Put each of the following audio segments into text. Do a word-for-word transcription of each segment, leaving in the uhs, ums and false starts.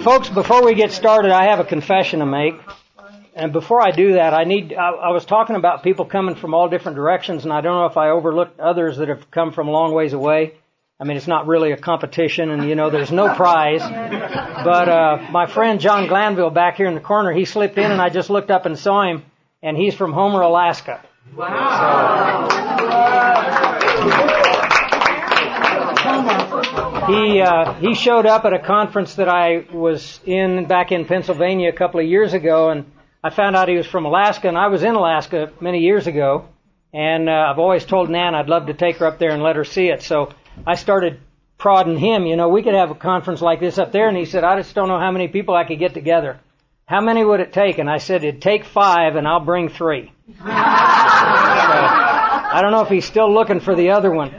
Folks, before we get started, I have a confession to make. And before I do that, I need, I, I was talking about people coming from all different directions, and I don't know if I overlooked others that have come from a long ways away. I mean, it's not really a competition, and you know, there's no prize. But, uh, my friend John Glanville back here in the corner, he slipped in and I just looked up and saw him, and he's from Homer, Alaska. Wow. So, he, uh, he showed up at a conference that I was in back in Pennsylvania a couple of years ago, and I found out he was from Alaska, and I was in Alaska many years ago, and uh, I've always told Nan I'd love to take her up there and let her see it. So I started prodding him, you know, we could have a conference like this up there, and he said, I just don't know how many people I could get together. How many would it take? And I said, it'd take five, and I'll bring three. So, I don't know if he's still looking for the other one,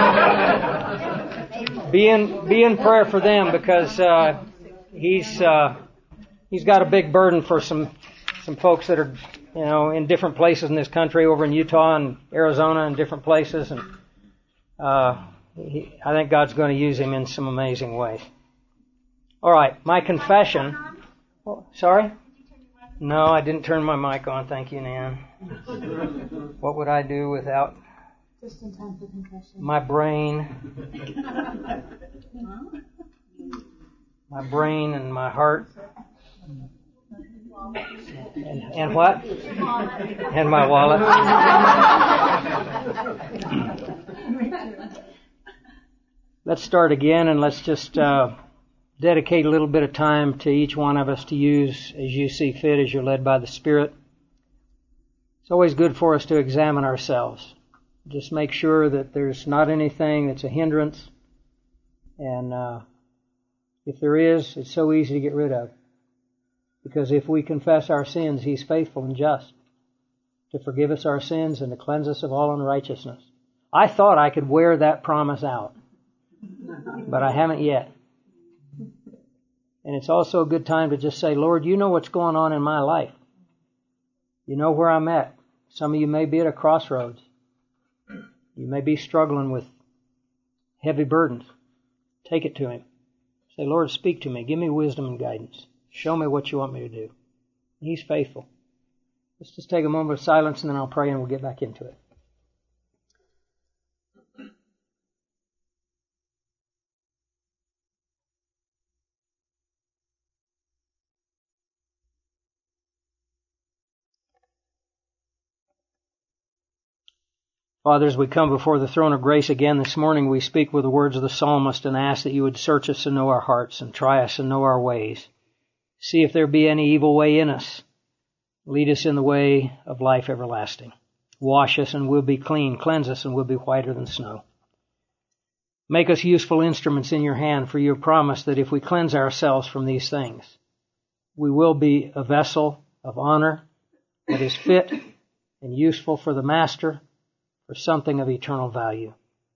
but be in, be in prayer for them, because uh, he's uh, he's got a big burden for some some folks that are, you know, in different places in this country, over in Utah and Arizona and different places, and uh, he, I think God's going to use him in some amazing ways. All right, my confession. Oh, sorry? No, I didn't turn my mic on. Thank you, Nan. What would I do without Just in time for confession. my brain? My brain and my heart. And, and what? And my wallet. Let's start again, and let's just uh, dedicate a little bit of time to each one of us to use as you see fit, as you're led by the Spirit. It's always good for us to examine ourselves. Just make sure that there's not anything that's a hindrance, and uh, if there is, it's so easy to get rid of. Because if we confess our sins, He's faithful and just to forgive us our sins and to cleanse us of all unrighteousness. I thought I could wear that promise out, but I haven't yet. And it's also a good time to just say, Lord, you know what's going on in my life. You know where I'm at. Some of you may be at a crossroads. You may be struggling with heavy burdens. Take it to Him. Say, Lord, speak to me. Give me wisdom and guidance. Show me what you want me to do. He's faithful. Let's just take a moment of silence, and then I'll pray and we'll get back into it. Father, as we come before the throne of grace again this morning, we speak with the words of the psalmist and ask that you would search us and know our hearts and try us and know our ways. See if there be any evil way in us. Lead us in the way of life everlasting. Wash us and we'll be clean. Cleanse us and we'll be whiter than snow. Make us useful instruments in your hand, for your promise that if we cleanse ourselves from these things, we will be a vessel of honor that is fit and useful for the Master, for something of eternal value.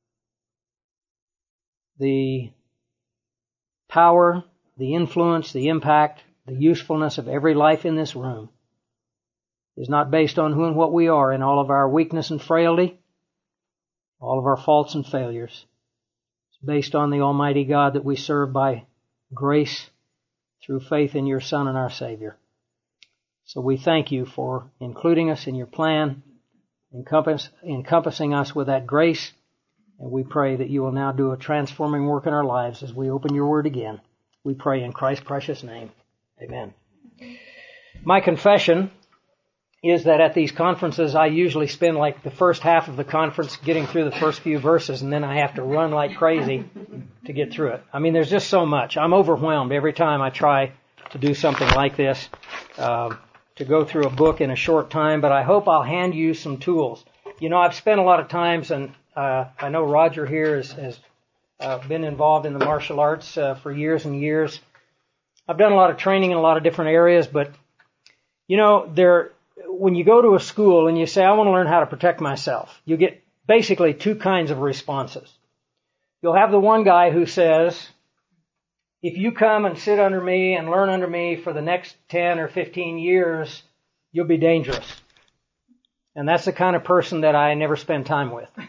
The power, the influence, the impact, the usefulness of every life in this room is not based on who and what we are in all of our weakness and frailty, all of our faults and failures. It's based on the Almighty God that we serve by grace through faith in your Son and our Savior. So we thank you for including us in your plan, encompass, encompassing us with that grace, and we pray that you will now do a transforming work in our lives as we open your word again. We pray in Christ's precious name. Amen. My confession is that at these conferences, I usually spend like the first half of the conference getting through the first few verses, and then I have to run like crazy to get through it. I mean, there's just so much. I'm overwhelmed every time I try to do something like this, uh, to go through a book in a short time, but I hope I'll hand you some tools. You know, I've spent a lot of times, and uh, I know Roger here has, has uh, been involved in the martial arts uh, for years and years. I've done a lot of training in a lot of different areas, but, you know, there, when you go to a school and you say, I want to learn how to protect myself, you get basically two kinds of responses. You'll have the one guy who says, if you come and sit under me and learn under me for the next ten or fifteen years, you'll be dangerous. And that's the kind of person that I never spend time with.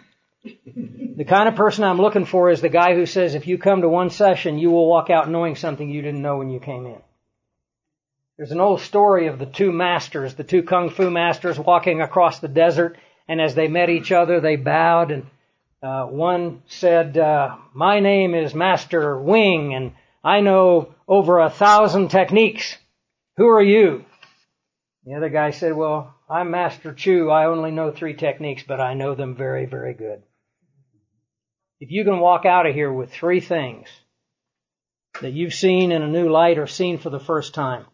The kind of person I'm looking for is the guy who says if you come to one session, you will walk out knowing something you didn't know when you came in. There's an old story of the two masters, the two kung fu masters walking across the desert, and as they met each other, they bowed, and uh, one said, uh, my name is Master Wing, and I know over a thousand techniques. Who are you? The other guy said, well, I'm Master Chu. I only know three techniques, but I know them very, very good. If you can walk out of here with three things that you've seen in a new light or seen for the first time,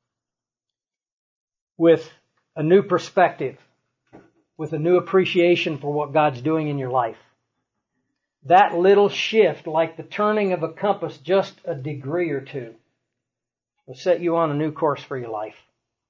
with a new perspective, with a new appreciation for what God's doing in your life, that little shift, like the turning of a compass just a degree or two, will set you on a new course for your life.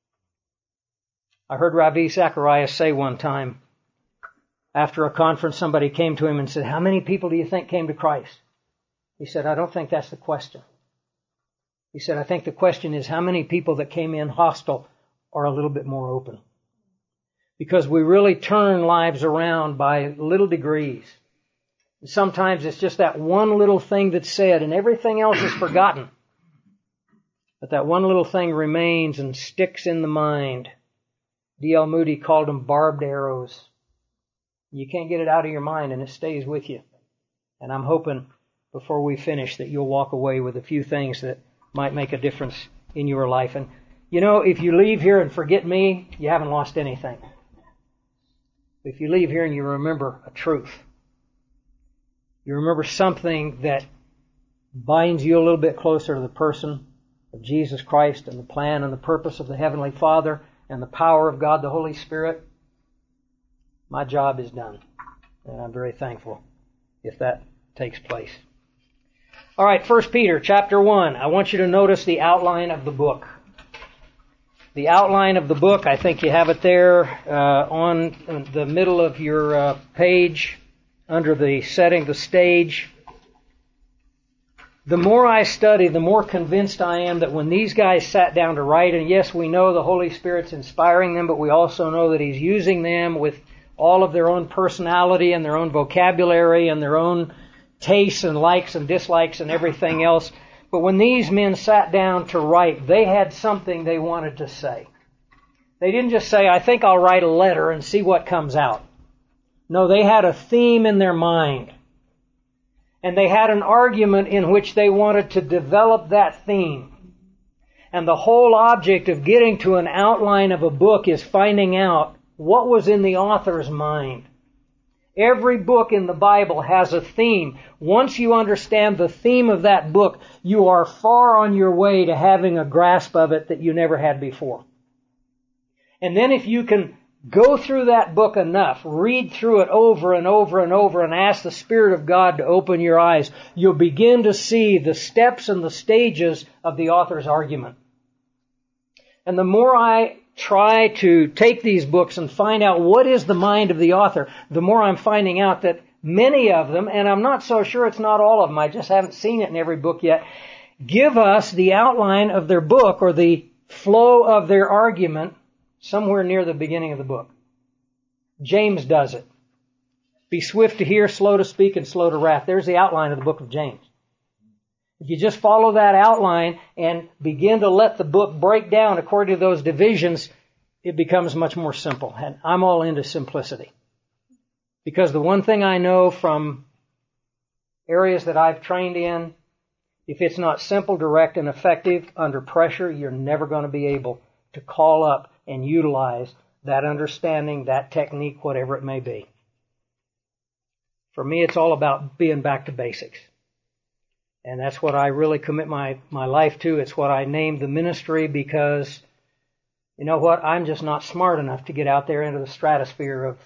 I heard Ravi Zacharias say one time, after a conference, somebody came to him and said, how many people do you think came to Christ? He said, I don't think that's the question. He said, I think the question is how many people that came in hostile are a little bit more open. Because we really turn lives around by little degrees. Sometimes it's just that one little thing that's said and everything else is forgotten. But that one little thing remains and sticks in the mind. D L Moody called them barbed arrows. You can't get it out of your mind and it stays with you. And I'm hoping before we finish that you'll walk away with a few things that might make a difference in your life. And you know, if you leave here and forget me, you haven't lost anything. If you leave here and you remember a truth, you remember something that binds you a little bit closer to the person of Jesus Christ and the plan and the purpose of the Heavenly Father and the power of God the Holy Spirit, my job is done. And I'm very thankful if that takes place. All right, First Peter chapter one. I want you to notice the outline of the book. The outline of the book, I think you have it there uh, on the middle of your uh, page under the setting the stage. The more I study, the more convinced I am that when these guys sat down to write, and yes, we know the Holy Spirit's inspiring them, but we also know that He's using them with all of their own personality and their own vocabulary and their own tastes and likes and dislikes and everything else. But when these men sat down to write, they had something they wanted to say. They didn't just say, I think I'll write a letter and see what comes out. No, they had a theme in their mind. And they had an argument in which they wanted to develop that theme. And the whole object of getting to an outline of a book is finding out what was in the author's mind. Every book in the Bible has a theme. Once you understand the theme of that book, you are far on your way to having a grasp of it that you never had before. And then if you can go through that book enough, read through it over and over and over and ask the Spirit of God to open your eyes, you'll begin to see the steps and the stages of the author's argument. And the more I try to take these books and find out what is the mind of the author, the more I'm finding out that many of them, and I'm not so sure it's not all of them, I just haven't seen it in every book yet, give us the outline of their book or the flow of their argument somewhere near the beginning of the book. James does it. Be swift to hear, slow to speak, and slow to wrath. There's the outline of the book of James. If you just follow that outline and begin to let the book break down according to those divisions, it becomes much more simple. And I'm all into simplicity. Because the one thing I know from areas that I've trained in, if it's not simple, direct, and effective under pressure, you're never going to be able to call up and utilize that understanding, that technique, whatever it may be. For me, it's all about being back to basics. And that's what I really commit my, my life to. It's what I named the ministry because, you know what, I'm just not smart enough to get out there into the stratosphere of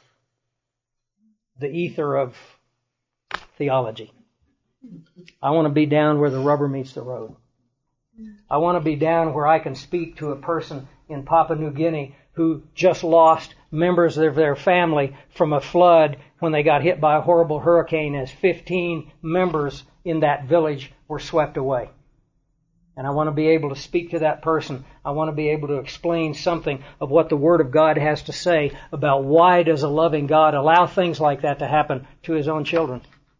the ether of theology. I want to be down where the rubber meets the road. I want to be down where I can speak to a person in Papua New Guinea who just lost members of their family from a flood when they got hit by a horrible hurricane as fifteen members in that village were swept away. And I want to be able to speak to that person. I want to be able to explain something of what the Word of God has to say about why does a loving God allow things like that to happen to His own children.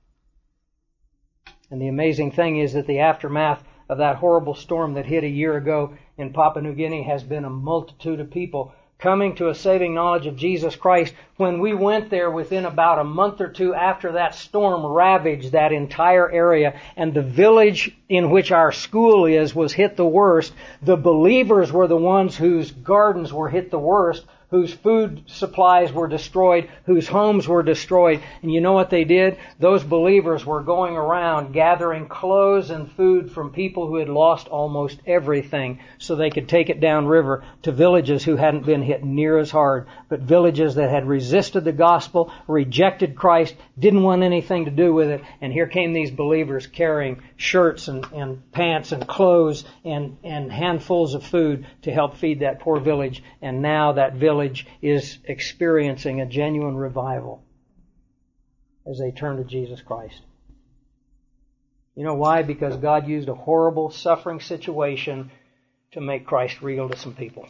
And the amazing thing is that the aftermath of that horrible storm that hit a year ago in Papua New Guinea has been a multitude of people coming to a saving knowledge of Jesus Christ. When we went there within about a month or two after that storm ravaged that entire area and the village in which our school is was hit the worst, the believers were the ones whose gardens were hit the worst, whose food supplies were destroyed, whose homes were destroyed. And you know what they did? Those believers were going around gathering clothes and food from people who had lost almost everything so they could take it downriver to villages who hadn't been hit near as hard, but villages that had resisted the gospel, rejected Christ, didn't want anything to do with it. And here came these believers carrying shirts and, and pants and clothes and, and handfuls of food to help feed that poor village. And now that village is experiencing a genuine revival as they turn to Jesus Christ. You know why? Because God used a horrible suffering situation to make Christ real to some people.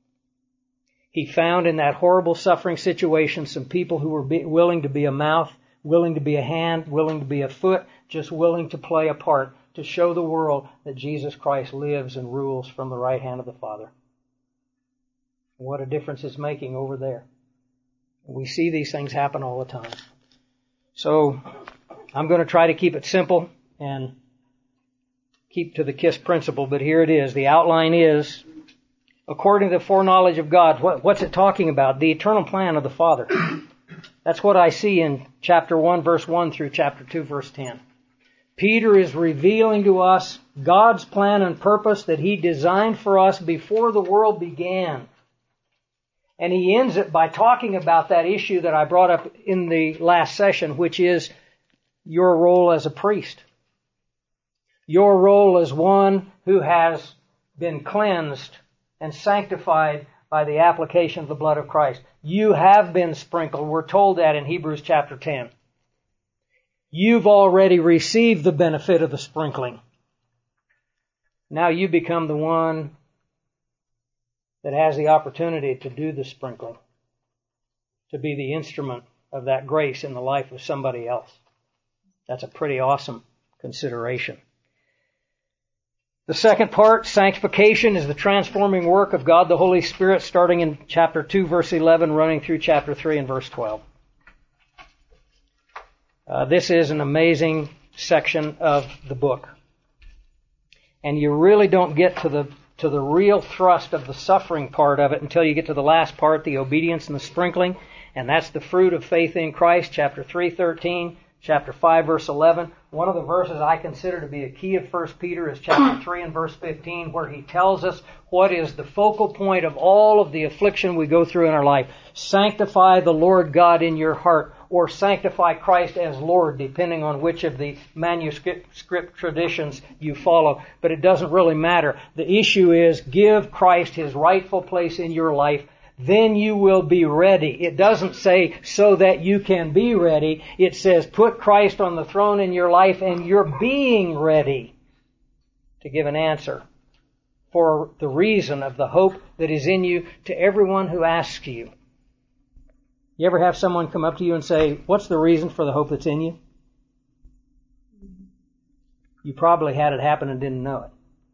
He found in that horrible suffering situation some people who were be, willing to be a mouth, willing to be a hand, willing to be a foot, just willing to play a part to show the world that Jesus Christ lives and rules from the right hand of the Father. What a difference it's making over there. We see these things happen all the time. So I'm going to try to keep it simple and keep to the KISS principle, but here it is. The outline is, according to the foreknowledge of God, what, what's it talking about? The eternal plan of the Father. That's what I see in chapter one, verse one through chapter two, verse ten. Peter is revealing to us God's plan and purpose that He designed for us before the world began. And he ends it by talking about that issue that I brought up in the last session, which is your role as a priest. Your role as one who has been cleansed and sanctified by the application of the blood of Christ. You have been sprinkled. We're told that in Hebrews chapter ten. You've already received the benefit of the sprinkling. Now you become the one that has the opportunity to do the sprinkling, to be the instrument of that grace in the life of somebody else. That's a pretty awesome consideration. The second part, sanctification, is the transforming work of God the Holy Spirit, starting in chapter two, verse eleven, running through chapter three and verse twelve. Uh, this is an amazing section of the book. And you really don't get to the to the real thrust of the suffering part of it until you get to the last part, the obedience and the sprinkling. And that's the fruit of faith in Christ, chapter three, thirteen, chapter five, verse eleven. One of the verses I consider to be a key of First Peter is chapter three and verse fifteen, where he tells us what is the focal point of all of the affliction we go through in our life. Sanctify the Lord God in your heart, or sanctify Christ as Lord, depending on which of the manuscript traditions you follow. But it doesn't really matter. The issue is give Christ His rightful place in your life. Then you will be ready. It doesn't say so that you can be ready. It says put Christ on the throne in your life and you're being ready to give an answer for the reason of the hope that is in you to everyone who asks you. You ever have someone come up to you and say, what's the reason for the hope that's in you? You probably had it happen and didn't know it.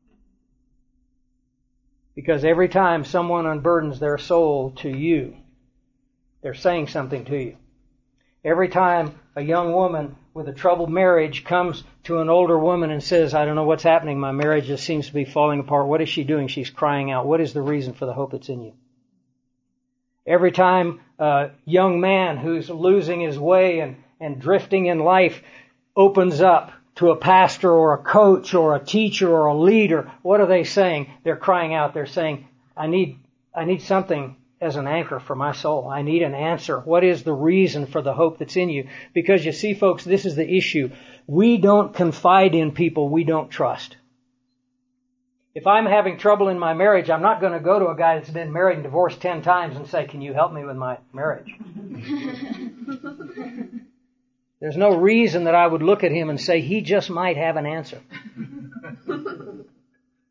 Because every time someone unburdens their soul to you, they're saying something to you. Every time a young woman with a troubled marriage comes to an older woman and says, I don't know what's happening, my marriage just seems to be falling apart. What is she doing? She's crying out. What is the reason for the hope that's in you? Every time a young man who's losing his way and, and drifting in life opens up to a pastor or a coach or a teacher or a leader, what are they saying? They're crying out. They're saying, I need, I need something as an anchor for my soul. I need an answer. What is the reason for the hope that's in you? Because you see, folks, this is the issue. We don't confide in people we don't trust. If I'm having trouble in my marriage, I'm not going to go to a guy that's been married and divorced ten times and say, can you help me with my marriage? There's no reason that I would look at him and say, he just might have an answer.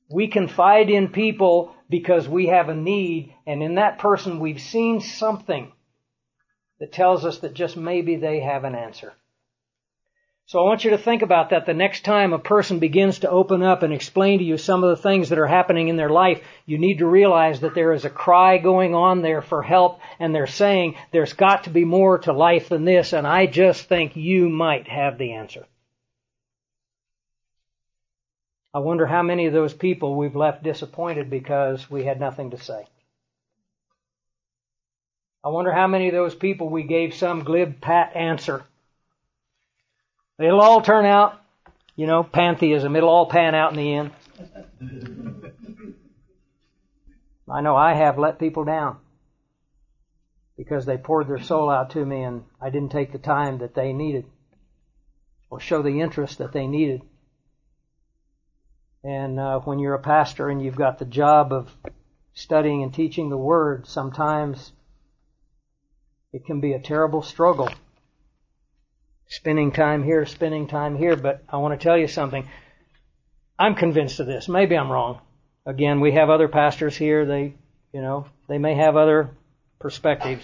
We confide in people because we have a need, and in that person we've seen something that tells us that just maybe they have an answer. So I want you to think about that the next time a person begins to open up and explain to you some of the things that are happening in their life. You need to realize that there is a cry going on there for help, and they're saying there's got to be more to life than this, and I just think you might have the answer. I wonder how many of those people we've left disappointed because we had nothing to say. I wonder how many of those people we gave some glib, pat answer. It'll all turn out, you know, pantheism. It'll all pan out in the end. I know I have let people down because they poured their soul out to me and I didn't take the time that they needed or show the interest that they needed. And uh, when you're a pastor and you've got the job of studying and teaching the Word, sometimes it can be a terrible struggle. Spending time here, spending time here. But I want to tell you something. I'm convinced of this. Maybe I'm wrong. Again, we have other pastors here. They, you know, they may have other perspectives.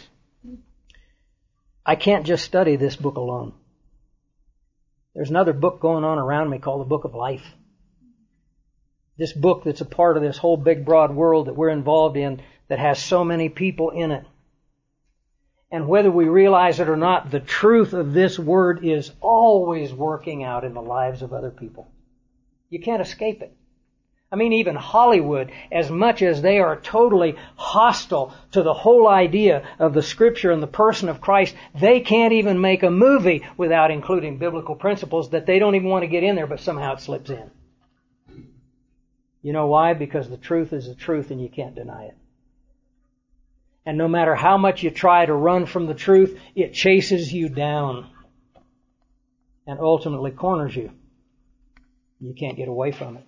I can't just study this book alone. There's another book going on around me called the Book of Life. This book that's a part of this whole big broad world that we're involved in that has so many people in it. And whether we realize it or not, the truth of this word is always working out in the lives of other people. You can't escape it. I mean, even Hollywood, as much as they are totally hostile to the whole idea of the Scripture and the person of Christ, they can't even make a movie without including biblical principles that they don't even want to get in there, but somehow it slips in. You know why? Because the truth is the truth and you can't deny it. And no matter how much you try to run from the truth, it chases you down and ultimately corners you. You can't get away from it.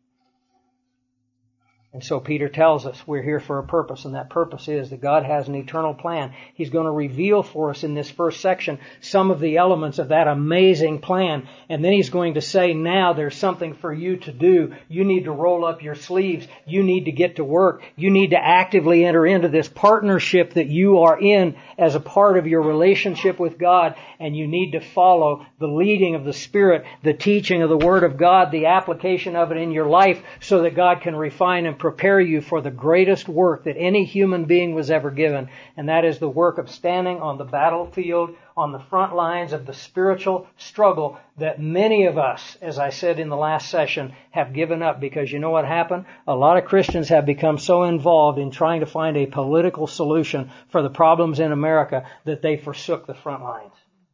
And so Peter tells us we're here for a purpose, and that purpose is that God has an eternal plan. He's going to reveal for us in this first section some of the elements of that amazing plan. And then He's going to say, now there's something for you to do. You need to roll up your sleeves. You need to get to work. You need to actively enter into this partnership that you are in as a part of your relationship with God. And you need to follow the leading of the Spirit, the teaching of the Word of God, the application of it in your life so that God can refine and prepare you for the greatest work that any human being was ever given, and that is the work of standing on the battlefield, on the front lines of the spiritual struggle that many of us, as I said in the last session, have given up because you know what happened? A lot of Christians have become so involved in trying to find a political solution for the problems in America that they forsook the front lines.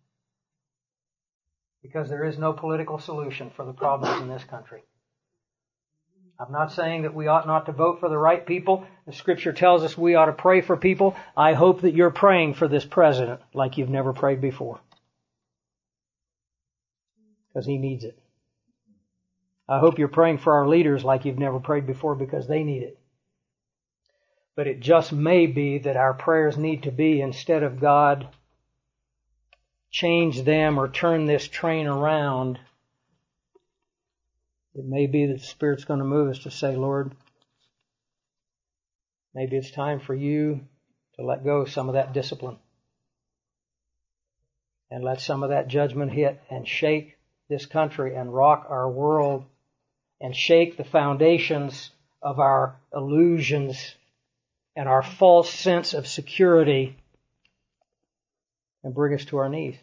Because there is no political solution for the problems in this country. I'm not saying that we ought not to vote for the right people. The Scripture tells us we ought to pray for people. I hope that you're praying for this president like you've never prayed before. Because he needs it. I hope you're praying for our leaders like you've never prayed before because they need it. But it just may be that our prayers need to be, instead of God, change them or turn this train around, it may be that the Spirit's going to move us to say, Lord, maybe it's time for you to let go of some of that discipline and let some of that judgment hit and shake this country and rock our world and shake the foundations of our illusions and our false sense of security and bring us to our knees.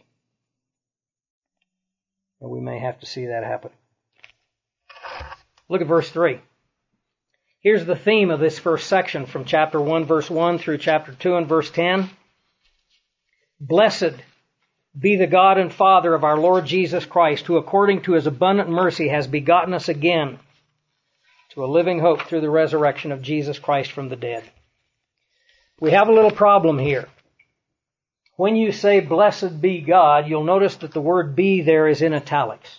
And we may have to see that happen. Look at verse three. Here's the theme of this first section from chapter one, verse one through chapter two and verse ten. Blessed be the God and Father of our Lord Jesus Christ, who according to His abundant mercy has begotten us again to a living hope through the resurrection of Jesus Christ from the dead. We have a little problem here. When you say blessed be God, you'll notice that the word be there is in italics.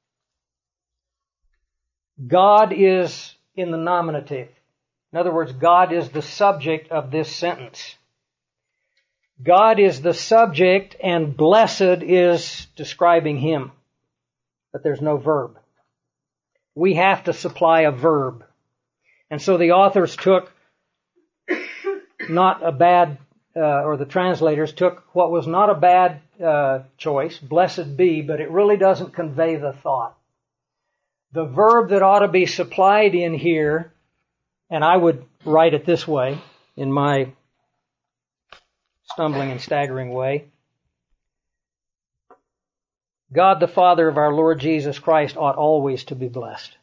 God is in the nominative. In other words, God is the subject of this sentence. God is the subject and blessed is describing Him. But there's no verb. We have to supply a verb. And so the authors took not a bad, uh, or the translators took what was not a bad uh, choice, blessed be, but it really doesn't convey the thought. The verb that ought to be supplied in here, and I would write it this way in my stumbling and staggering way. God the Father of our Lord Jesus Christ ought always to be blessed.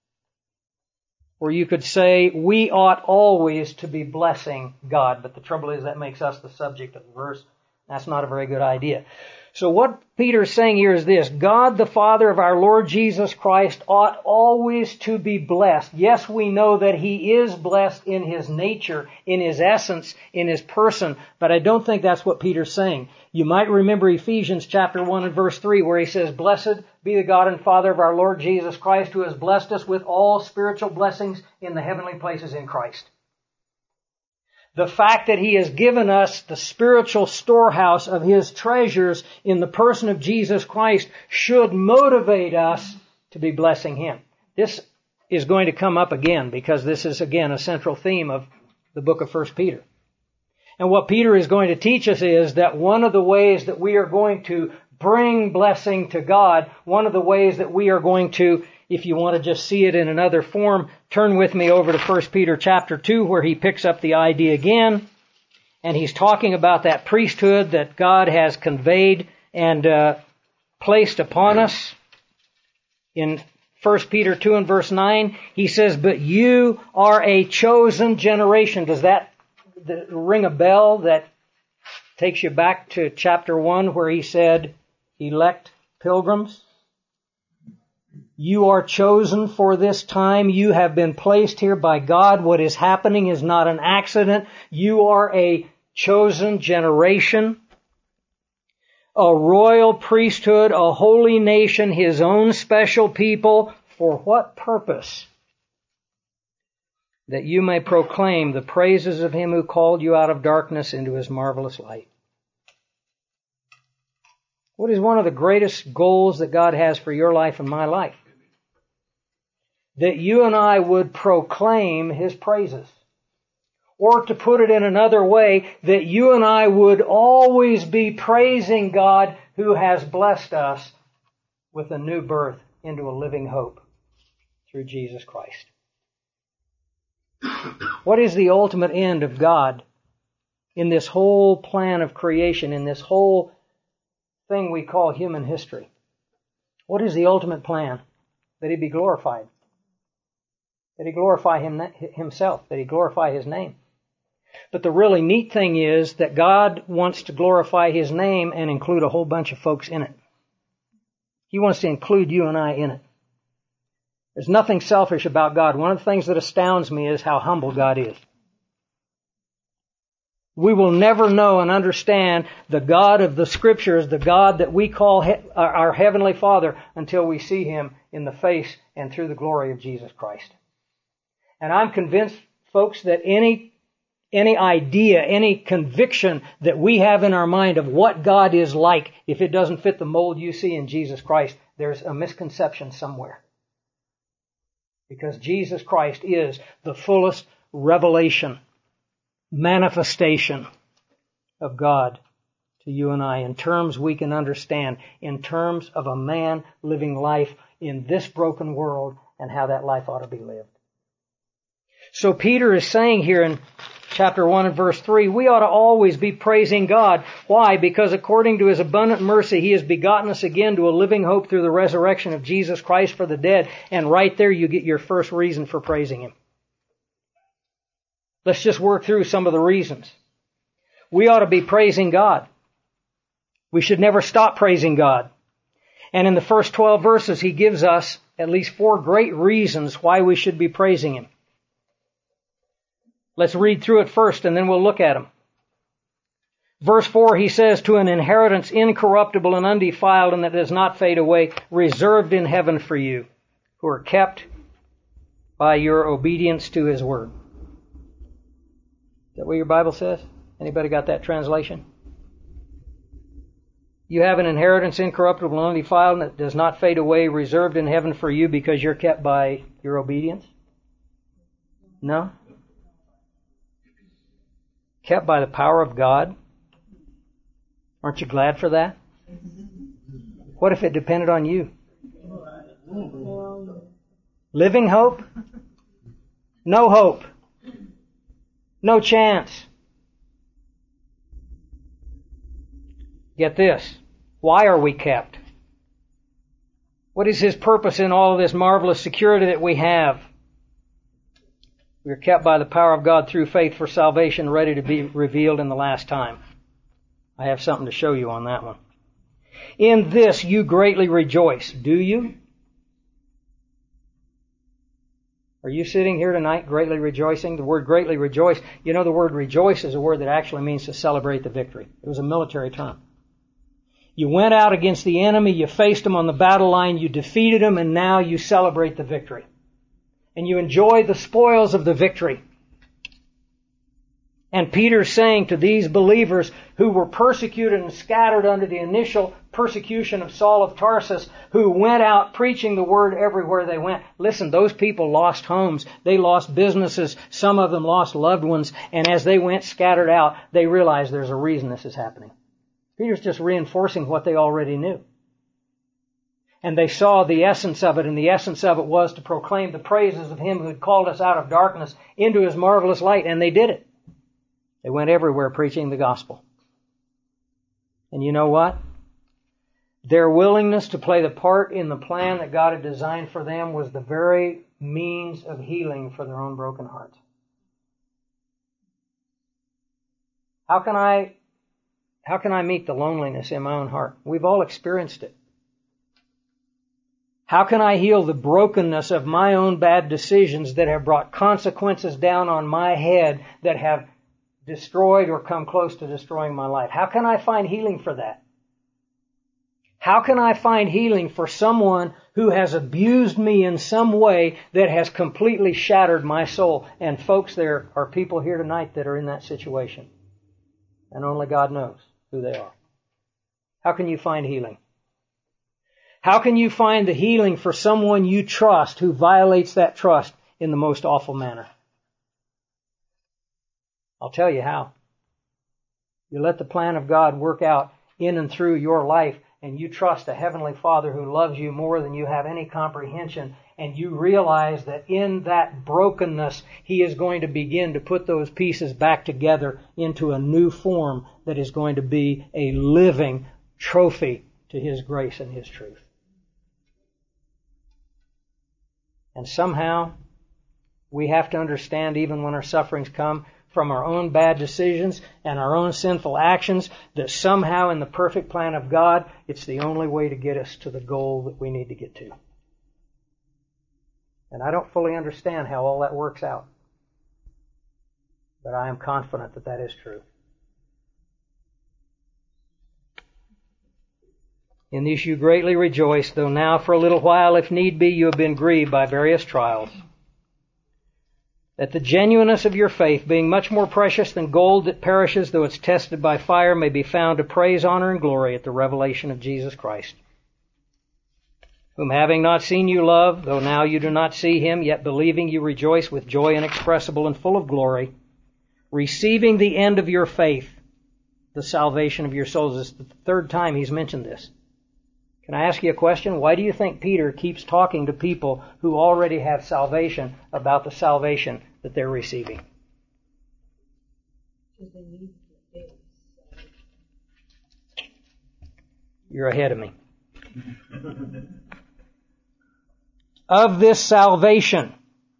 Or you could say, we ought always to be blessing God. But the trouble is that makes us the subject of the verse. That's not a very good idea. So what Peter is saying here is this: God the Father of our Lord Jesus Christ ought always to be blessed. Yes, we know that He is blessed in His nature, in His essence, in His person, but I don't think that's what Peter's saying. You might remember Ephesians chapter one and verse three where he says, "Blessed be the God and Father of our Lord Jesus Christ, who has blessed us with all spiritual blessings in the heavenly places in Christ." The fact that He has given us the spiritual storehouse of His treasures in the person of Jesus Christ should motivate us to be blessing Him. This is going to come up again because this is again a central theme of the book of First Peter. And what Peter is going to teach us is that one of the ways that we are going to bring blessing to God, one of the ways that we are going to, if you want to just see it in another form, turn with me over to First Peter chapter two where he picks up the idea again. And he's talking about that priesthood that God has conveyed and uh, placed upon us. In First Peter two and verse nine, he says, "But you are a chosen generation." Does that ring a bell? That takes you back to chapter one where he said, elect pilgrims. You are chosen for this time. You have been placed here by God. What is happening is not an accident. You are a chosen generation, a royal priesthood, a holy nation, His own special people. For what purpose? That you may proclaim the praises of Him who called you out of darkness into His marvelous light. What is one of the greatest goals that God has for your life and my life? That you and I would proclaim His praises. Or to put it in another way, that you and I would always be praising God who has blessed us with a new birth into a living hope through Jesus Christ. What is the ultimate end of God in this whole plan of creation, in this whole thing we call human history? What is the ultimate plan? That He be glorified. That He glorify him, Himself. That He glorify His name. But the really neat thing is that God wants to glorify His name and include a whole bunch of folks in it. He wants to include you and I in it. There's nothing selfish about God. One of the things that astounds me is how humble God is. We will never know and understand the God of the Scriptures, the God that we call he- our Heavenly Father, until we see Him in the face and through the glory of Jesus Christ. And I'm convinced, folks, that any any idea, any conviction that we have in our mind of what God is like, if it doesn't fit the mold you see in Jesus Christ, there's a misconception somewhere. Because Jesus Christ is the fullest revelation, manifestation of God to you and I in terms we can understand, in terms of a man living life in this broken world and how that life ought to be lived. So Peter is saying here in chapter one and verse three, we ought to always be praising God. Why? Because according to His abundant mercy, He has begotten us again to a living hope through the resurrection of Jesus Christ for the dead. And right there you get your first reason for praising Him. Let's just work through some of the reasons. We ought to be praising God. We should never stop praising God. And in the first twelve verses, he gives us at least four great reasons why we should be praising Him. Let's read through it first and then we'll look at them. Verse four, he says, to an inheritance incorruptible and undefiled and that does not fade away, reserved in heaven for you, who are kept by your obedience to His word. Is that what your Bible says? Anybody got that translation? You have an inheritance incorruptible and undefiled and that does not fade away, reserved in heaven for you because you're kept by your obedience. No? Kept by the power of God? Aren't you glad for that? What if it depended on you? Living hope? No hope. No chance. Get this. Why are we kept? What is His purpose in all of this marvelous security that we have? We are kept by the power of God through faith for salvation, ready to be revealed in the last time. I have something to show you on that one. In this you greatly rejoice. Do you? Are you sitting here tonight greatly rejoicing? The word greatly rejoice, you know the word rejoice is a word that actually means to celebrate the victory. It was a military term. You went out against the enemy, you faced him on the battle line, you defeated him, and now you celebrate the victory. And you enjoy the spoils of the victory. And Peter's saying to these believers who were persecuted and scattered under the initial persecution of Saul of Tarsus, who went out preaching the word everywhere they went. Listen, those people lost homes. They lost businesses. Some of them lost loved ones. And as they went scattered out, they realized there's a reason this is happening. Peter's just reinforcing what they already knew. And they saw the essence of it, and the essence of it was to proclaim the praises of Him who had called us out of darkness into His marvelous light, and they did it. They went everywhere preaching the gospel. And you know what? Their willingness to play the part in the plan that God had designed for them was the very means of healing for their own broken hearts. How can I, how can I meet the loneliness in my own heart? We've all experienced it. How can I heal the brokenness of my own bad decisions that have brought consequences down on my head that have destroyed or come close to destroying my life? How can I find healing for that? How can I find healing for someone who has abused me in some way that has completely shattered my soul? And folks, there are people here tonight that are in that situation. And only God knows who they are. How can you find healing? How can you find the healing for someone you trust who violates that trust in the most awful manner? I'll tell you how. You let the plan of God work out in and through your life, and you trust a Heavenly Father who loves you more than you have any comprehension, and you realize that in that brokenness, He is going to begin to put those pieces back together into a new form that is going to be a living trophy to His grace and His truth. And somehow, we have to understand, even when our sufferings come from our own bad decisions and our own sinful actions, that somehow in the perfect plan of God, it's the only way to get us to the goal that we need to get to. And I don't fully understand how all that works out. But I am confident that that is true. In this you greatly rejoice, though now for a little while, if need be, you have been grieved by various trials, that the genuineness of your faith, being much more precious than gold that perishes, though it's tested by fire, may be found to praise, honor, and glory at the revelation of Jesus Christ, whom having not seen you love, though now you do not see Him, yet believing you rejoice with joy inexpressible and full of glory, receiving the end of your faith, the salvation of your souls. This is the third time he's mentioned this. Can I ask you a question? Why do you think Peter keeps talking to people who already have salvation about the salvation that they're receiving? You're ahead of me. Of this salvation.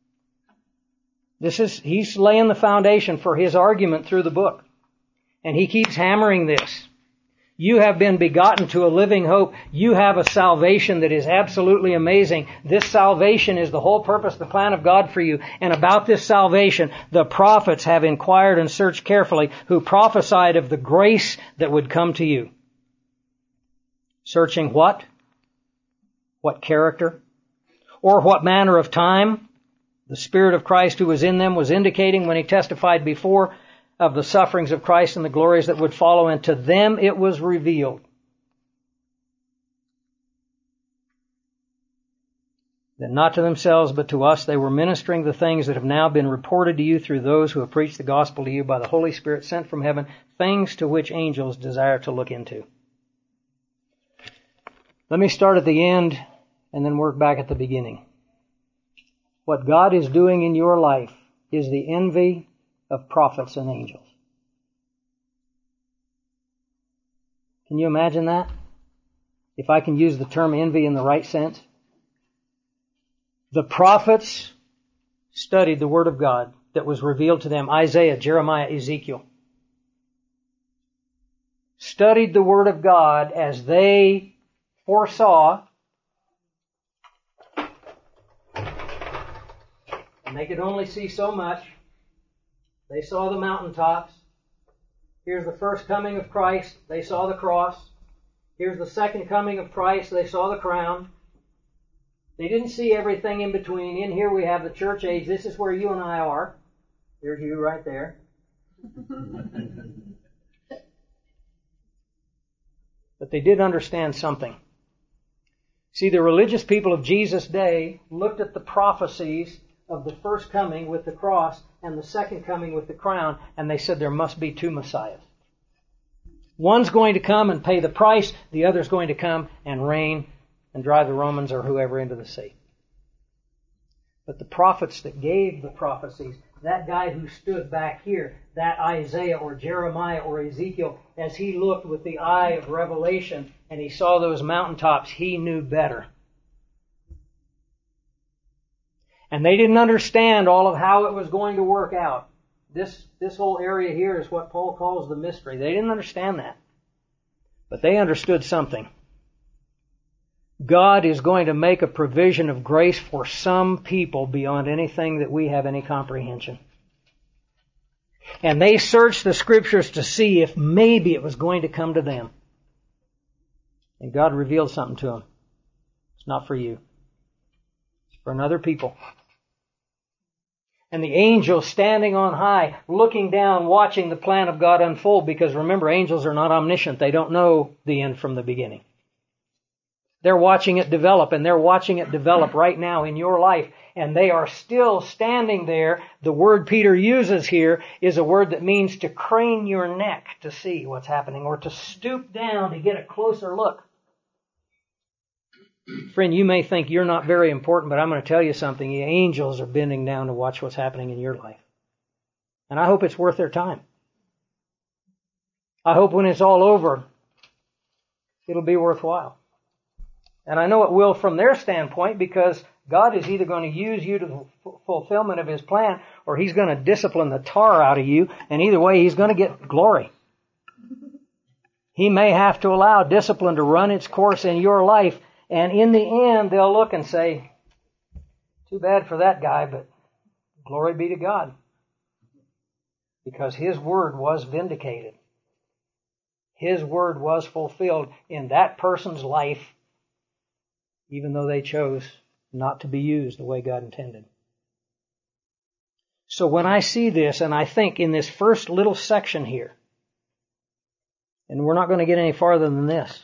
This is, he's laying the foundation for his argument through the book. And he keeps hammering this. You have been begotten to a living hope. You have a salvation that is absolutely amazing. This salvation is the whole purpose, the plan of God for you. And about this salvation, the prophets have inquired and searched carefully, who prophesied of the grace that would come to you. Searching what? What character? Or what manner of time? The Spirit of Christ who was in them was indicating when he testified before of the sufferings of Christ and the glories that would follow, and to them it was revealed. that not to themselves but to us they were ministering the things that have now been reported to you through those who have preached the gospel to you by the Holy Spirit sent from heaven, things to which angels desire to look into. Let me start at the end and then work back at the beginning. What God is doing in your life is the envy of prophets and angels. Can you imagine that? If I can use the term envy in the right sense. The prophets studied the Word of God that was revealed to them. Isaiah, Jeremiah, Ezekiel. Studied the Word of God as they foresaw, and they could only see so much. They saw the mountaintops. Here's the first coming of Christ. They saw the cross. Here's the second coming of Christ. They saw the crown. They didn't see everything in between. In here we have the church age. This is where you and I are. There's you right there. But they did understand something. See, the religious people of Jesus' day looked at the prophecies of the first coming with the cross and the second coming with the crown, and they said there must be two Messiahs. One's going to come and pay the price, the other's going to come and reign and drive the Romans or whoever into the sea. But the prophets that gave the prophecies, that guy who stood back here, that Isaiah or Jeremiah or Ezekiel, as he looked with the eye of revelation and he saw those mountaintops, he knew better. And they didn't understand all of how it was going to work out. This, this whole area here is what Paul calls the mystery. They didn't understand that. But they understood something. God is going to make a provision of grace for some people beyond anything that we have any comprehension. And they searched the Scriptures to see if maybe it was going to come to them. And God revealed something to them. It's not for you. It's for another people. And the angel standing on high, looking down, watching the plan of God unfold, because remember, angels are not omniscient. They don't know the end from the beginning. They're watching it develop, and they're watching it develop right now in your life, and they are still standing there. The word Peter uses here is a word that means to crane your neck to see what's happening, or to stoop down to get a closer look. Friend, you may think you're not very important, but I'm going to tell you something. The angels are bending down to watch what's happening in your life. And I hope it's worth their time. I hope when it's all over, it'll be worthwhile. And I know it will from their standpoint, because God is either going to use you to the fulfillment of His plan, or He's going to discipline the tar out of you, and either way He's going to get glory. He may have to allow discipline to run its course in your life, and in the end they'll look and say, too bad for that guy, but glory be to God. Because His word was vindicated. His word was fulfilled in that person's life, even though they chose not to be used the way God intended. So when I see this, and I think in this first little section here, and we're not going to get any farther than this,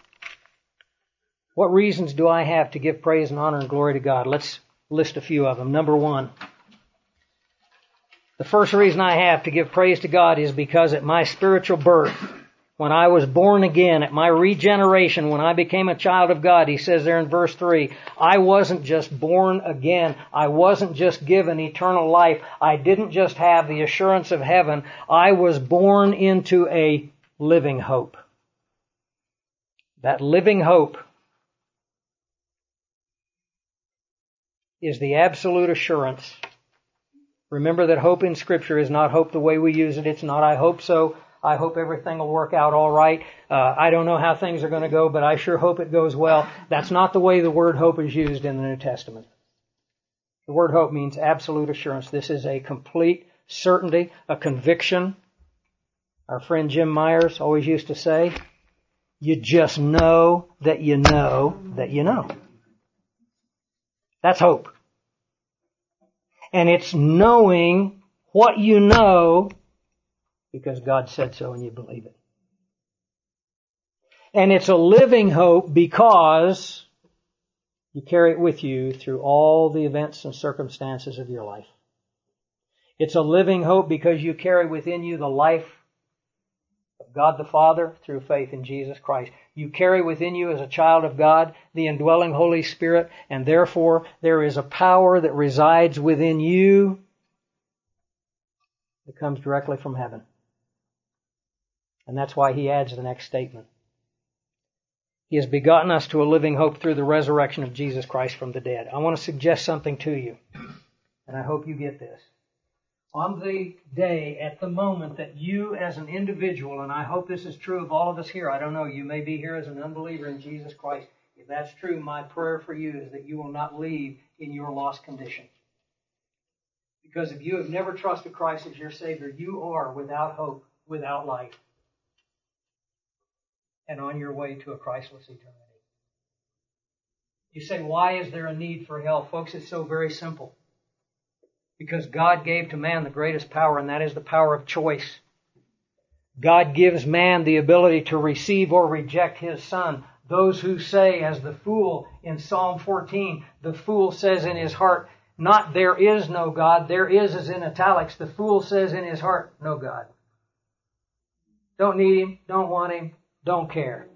what reasons do I have to give praise and honor and glory to God? Let's list a few of them. Number one, the first reason I have to give praise to God is because at my spiritual birth, when I was born again, at my regeneration, when I became a child of God, He says there in verse three, I wasn't just born again. I wasn't just given eternal life. I didn't just have the assurance of heaven. I was born into a living hope. That living hope is the absolute assurance. Remember that hope in Scripture is not hope the way we use it. It's not, I hope so. I hope everything will work out all right. Uh, I don't know how things are going to go, but I sure hope it goes well. That's not the way the word hope is used in the New Testament. The word hope means absolute assurance. This is a complete certainty, a conviction. Our friend Jim Myers always used to say, you just know that you know that you know. That's hope. And it's knowing what you know because God said so and you believe it. And it's a living hope because You carry it with you through all the events and circumstances of your life. It's a living hope because you carry within you the life of God the Father through faith in Jesus Christ. You carry within you as a child of God the indwelling Holy Spirit, and therefore there is a power that resides within you that comes directly from heaven. And that's why he adds the next statement. He has begotten us to a living hope through the resurrection of Jesus Christ from the dead. I want to suggest something to you, and I hope you get this. On the day, at the moment that you as an individual, and I hope this is true of all of us here, I don't know, you may be here as an unbeliever in Jesus Christ. If that's true, my prayer for you is that you will not leave in your lost condition. Because if you have never trusted Christ as your Savior, you are without hope, without life, and on your way to a Christless eternity. You say, why is there a need for hell? Folks, it's so very simple. Because God gave to man the greatest power, and that is the power of choice. God gives man the ability to receive or reject His Son. Those who say, as the fool in Psalm fourteen, the fool says in his heart, not there is no God, there is is in italics. The fool says in his heart, no God. Don't need Him, don't want Him, don't care.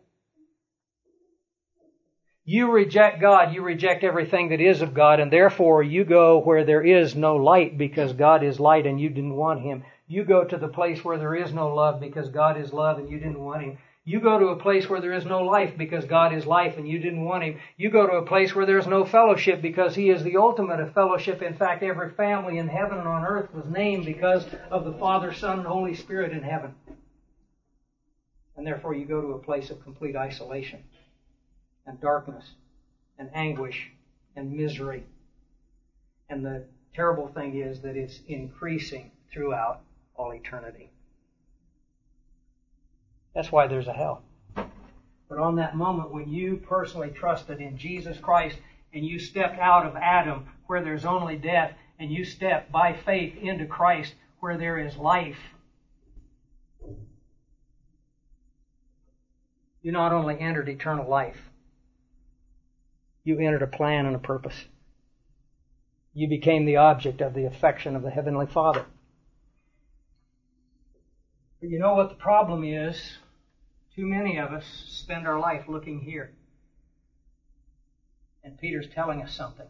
You reject God, you reject everything that is of God, and therefore you go where there is no light because God is light and you didn't want Him. You go to the place where there is no love because God is love and you didn't want Him. You go to a place where there is no life because God is life and you didn't want Him. You go to a place where there is no fellowship because He is the ultimate of fellowship. In fact, every family in heaven and on earth was named because of the Father, Son, and Holy Spirit in heaven. And therefore you go to a place of complete isolation and darkness and anguish and misery. And the terrible thing is that it's increasing throughout all eternity. That's why there's a hell. But on that moment when you personally trusted in Jesus Christ and you stepped out of Adam where there's only death and you step by faith into Christ where there is life, you not only entered eternal life, you entered a plan and a purpose. You became the object of the affection of the Heavenly Father. But you know what the problem is? Too many of us spend our life looking here. And Peter's telling us something.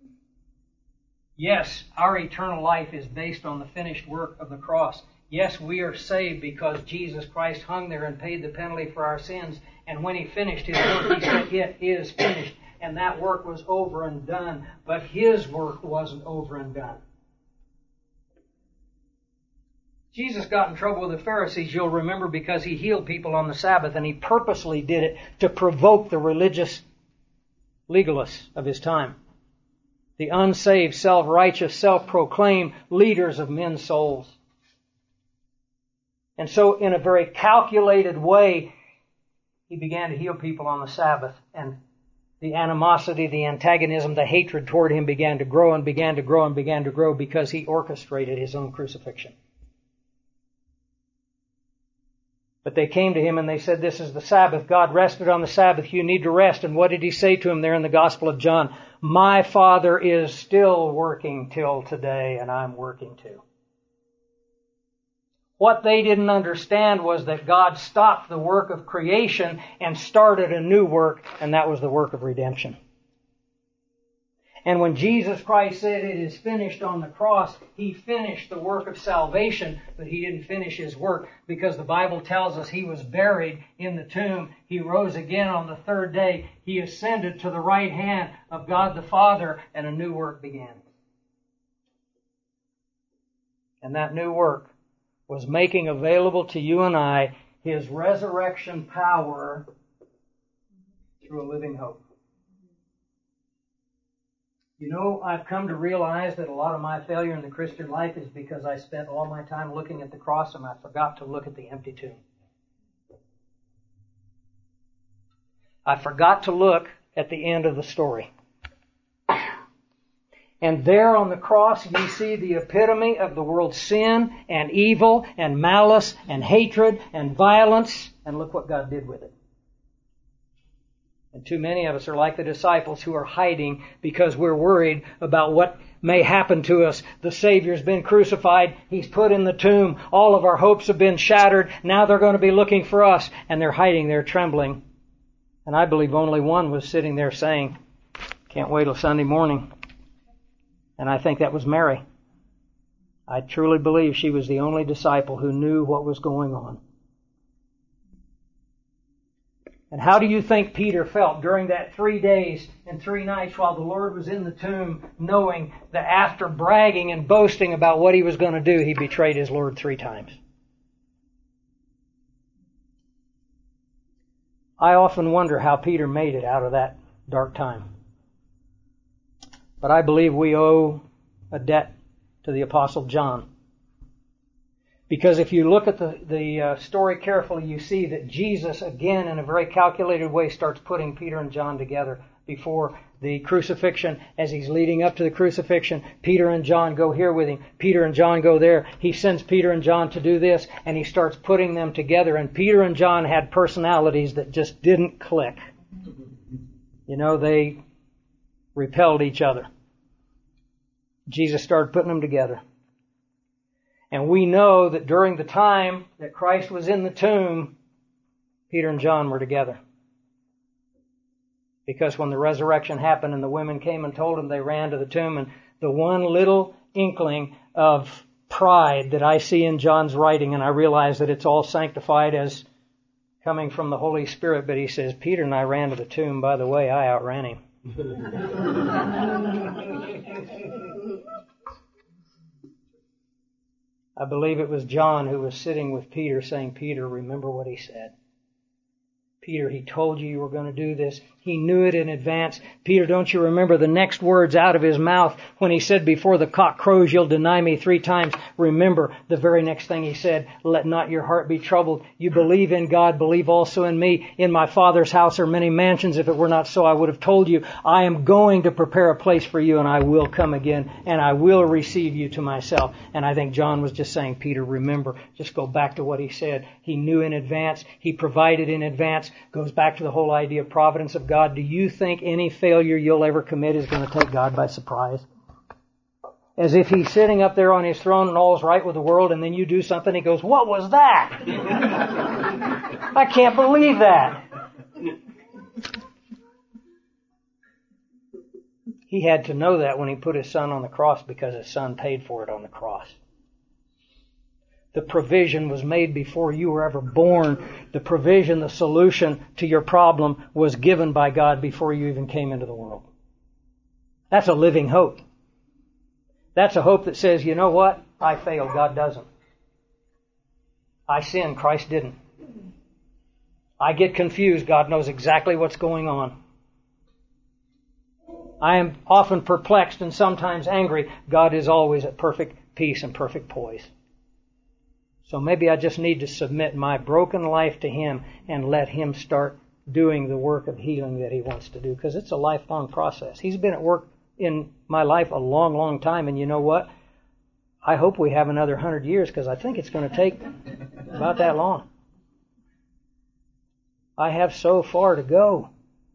Yes, our eternal life is based on the finished work of the cross. Yes, we are saved because Jesus Christ hung there and paid the penalty for our sins. And when He finished His work, He said, it is finished. And that work was over and done. But His work wasn't over and done. Jesus got in trouble with the Pharisees, you'll remember, because He healed people on the Sabbath, and He purposely did it to provoke the religious legalists of His time. The unsaved, self-righteous, self-proclaimed leaders of men's souls. And so in a very calculated way, He began to heal people on the Sabbath, and the animosity, the antagonism, the hatred toward Him began to grow and began to grow and began to grow because He orchestrated His own crucifixion. But they came to Him and they said, this is the Sabbath. God rested on the Sabbath. You need to rest. And what did He say to him there in the Gospel of John? My Father is still working till today, and I'm working too. What they didn't understand was that God stopped the work of creation and started a new work, and that was the work of redemption. And when Jesus Christ said it is finished on the cross, He finished the work of salvation, but He didn't finish His work because the Bible tells us He was buried in the tomb. He rose again on the third day. He ascended to the right hand of God the Father, and a new work began. And that new work was making available to you and I His resurrection power through a living hope. You know, I've come to realize that a lot of my failure in the Christian life is because I spent all my time looking at the cross and I forgot to look at the empty tomb. I forgot to look at the end of the story. And there on the cross you see the epitome of the world's sin and evil and malice and hatred and violence. And look what God did with it. And too many of us are like the disciples who are hiding because we're worried about what may happen to us. The Savior's been crucified. He's put in the tomb. All of our hopes have been shattered. Now they're going to be looking for us. And they're hiding. They're trembling. And I believe only one was sitting there saying, can't wait till Sunday morning. And I think that was Mary. I truly believe she was the only disciple who knew what was going on. And how do you think Peter felt during that three days and three nights while the Lord was in the tomb, knowing that after bragging and boasting about what he was going to do, he betrayed his Lord three times? I often wonder how Peter made it out of that dark time. But I believe we owe a debt to the Apostle John. Because if you look at the, the uh, story carefully, you see that Jesus, again, in a very calculated way, starts putting Peter and John together before the crucifixion. As he's leading up to the crucifixion, Peter and John go here with him. Peter and John go there. He sends Peter and John to do this, and he starts putting them together. And Peter and John had personalities that just didn't click. You know, they repelled each other. Jesus started putting them together. And we know that during the time that Christ was in the tomb, Peter and John were together. Because when the resurrection happened and the women came and told him, they ran to the tomb. And the one little inkling of pride that I see in John's writing, and I realize that it's all sanctified as coming from the Holy Spirit, but he says, Peter and I ran to the tomb. By the way, I outran him. I believe it was John who was sitting with Peter saying, Peter, remember what he said. Peter, he told you you were going to do this. He knew it in advance. Peter, don't you remember the next words out of his mouth when he said, before the cock crows, you'll deny me three times? Remember the very next thing he said, let not your heart be troubled. You believe in God, believe also in me. In my Father's house are many mansions. If it were not so, I would have told you. I am going to prepare a place for you, and I will come again, and I will receive you to myself. And I think John was just saying, Peter, remember, just go back to what he said. He knew in advance. He provided in advance. Goes back to the whole idea of providence of God. Do you think any failure you'll ever commit is going to take God by surprise? As if he's sitting up there on his throne and all's right with the world, and then you do something, he goes, what was that? I can't believe that. He had to know that when he put his son on the cross, because his son paid for it on the cross. The provision was made before you were ever born. The provision, the solution to your problem was given by God before you even came into the world. That's a living hope. That's a hope that says, you know what? I failed. God doesn't. I sinned. Christ didn't. I get confused. God knows exactly what's going on. I am often perplexed and sometimes angry. God is always at perfect peace and perfect poise. So maybe I just need to submit my broken life to Him and let Him start doing the work of healing that He wants to do, because it's a lifelong process. He's been at work in my life a long, long time, and you know what? I hope we have another hundred years, because I think it's going to take about that long. I have so far to go.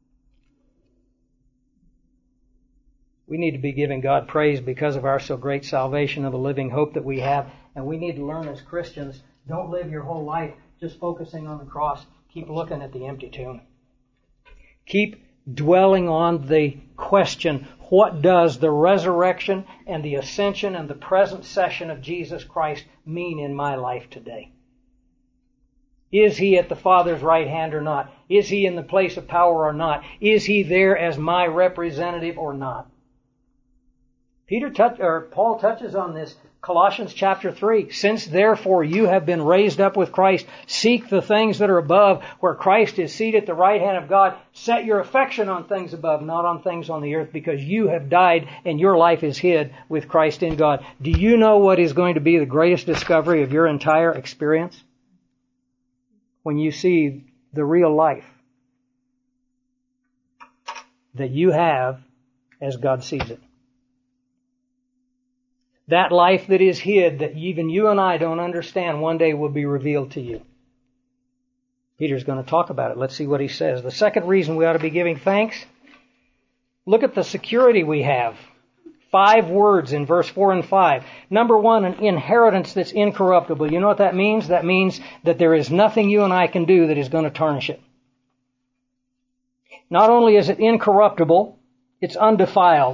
We need to be giving God praise because of our so great salvation of a living hope that we have. And we need to learn as Christians, don't live your whole life just focusing on the cross. Keep looking at the empty tomb. Keep dwelling on the question, what does the resurrection and the ascension and the present session of Jesus Christ mean in my life today? Is He at the Father's right hand or not? Is He in the place of power or not? Is He there as my representative or not? Peter touch, or Paul touches on this. Colossians chapter three, since therefore you have been raised up with Christ, seek the things that are above, where Christ is seated at the right hand of God. Set your affection on things above, not on things on the earth, because you have died and your life is hid with Christ in God. Do you know what is going to be the greatest discovery of your entire experience? When you see the real life that you have as God sees it. That life that is hid, that even you and I don't understand, one day will be revealed to you. Peter's going to talk about it. Let's see what he says. The second reason we ought to be giving thanks, look at the security we have. Five words in verse four and five. Number one, an inheritance that's incorruptible. You know what that means? That means that there is nothing you and I can do that is going to tarnish it. Not only is it incorruptible, it's undefiled.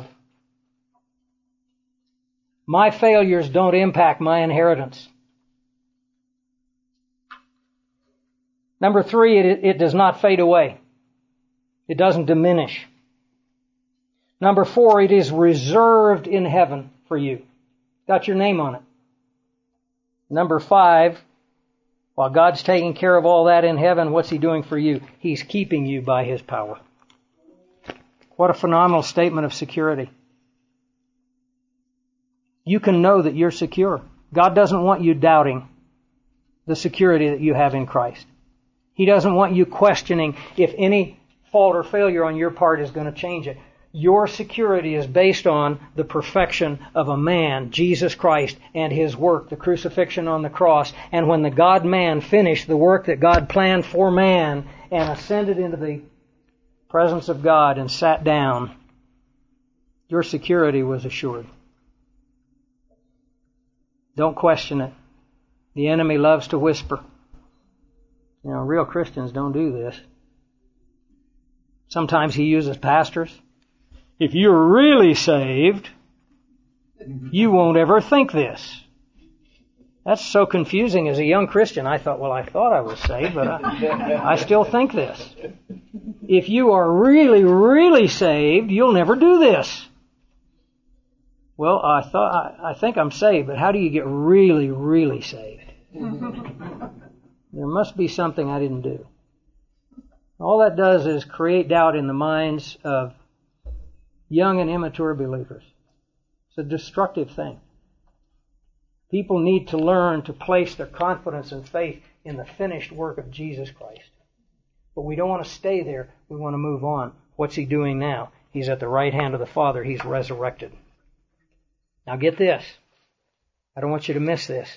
My failures don't impact my inheritance. Number three, it, it does not fade away. It doesn't diminish. Number four, it is reserved in heaven for you. Got your name on it. Number five, while God's taking care of all that in heaven, what's He doing for you? He's keeping you by His power. What a phenomenal statement of security. You can know that you're secure. God doesn't want you doubting the security that you have in Christ. He doesn't want you questioning if any fault or failure on your part is going to change it. Your security is based on the perfection of a man, Jesus Christ, and His work, the crucifixion on the cross. And when the God-man finished the work that God planned for man and ascended into the presence of God and sat down, your security was assured. Don't question it. The enemy loves to whisper. You know, real Christians don't do this. Sometimes he uses pastors. If you're really saved, you won't ever think this. That's so confusing. As a young Christian, I thought, well, I thought I was saved, but I, I still think this. If you are really, really saved, you'll never do this. Well, I thought, I, I think I'm saved, but how do you get really, really saved? There must be something I didn't do. All that does is create doubt in the minds of young and immature believers. It's a destructive thing. People need to learn to place their confidence and faith in the finished work of Jesus Christ. But we don't want to stay there. We want to move on. What's He doing now? He's at the right hand of the Father. He's resurrected. Now get this. I don't want you to miss this.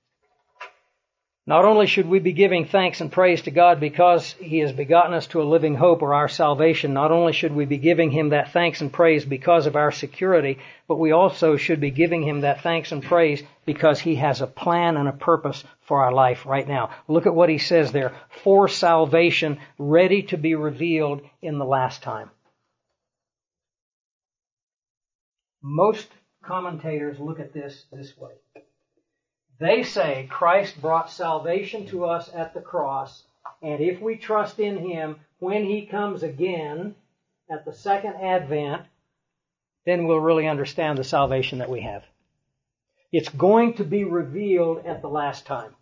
Not only should we be giving thanks and praise to God because He has begotten us to a living hope or our salvation, not only should we be giving Him that thanks and praise because of our security, but we also should be giving Him that thanks and praise because He has a plan and a purpose for our life right now. Look at what He says there. For salvation, ready to be revealed in the last time. Most commentators look at this this way. They say Christ brought salvation to us at the cross, and if we trust in Him, when He comes again at the second advent, then we'll really understand the salvation that we have. It's going to be revealed at the last time.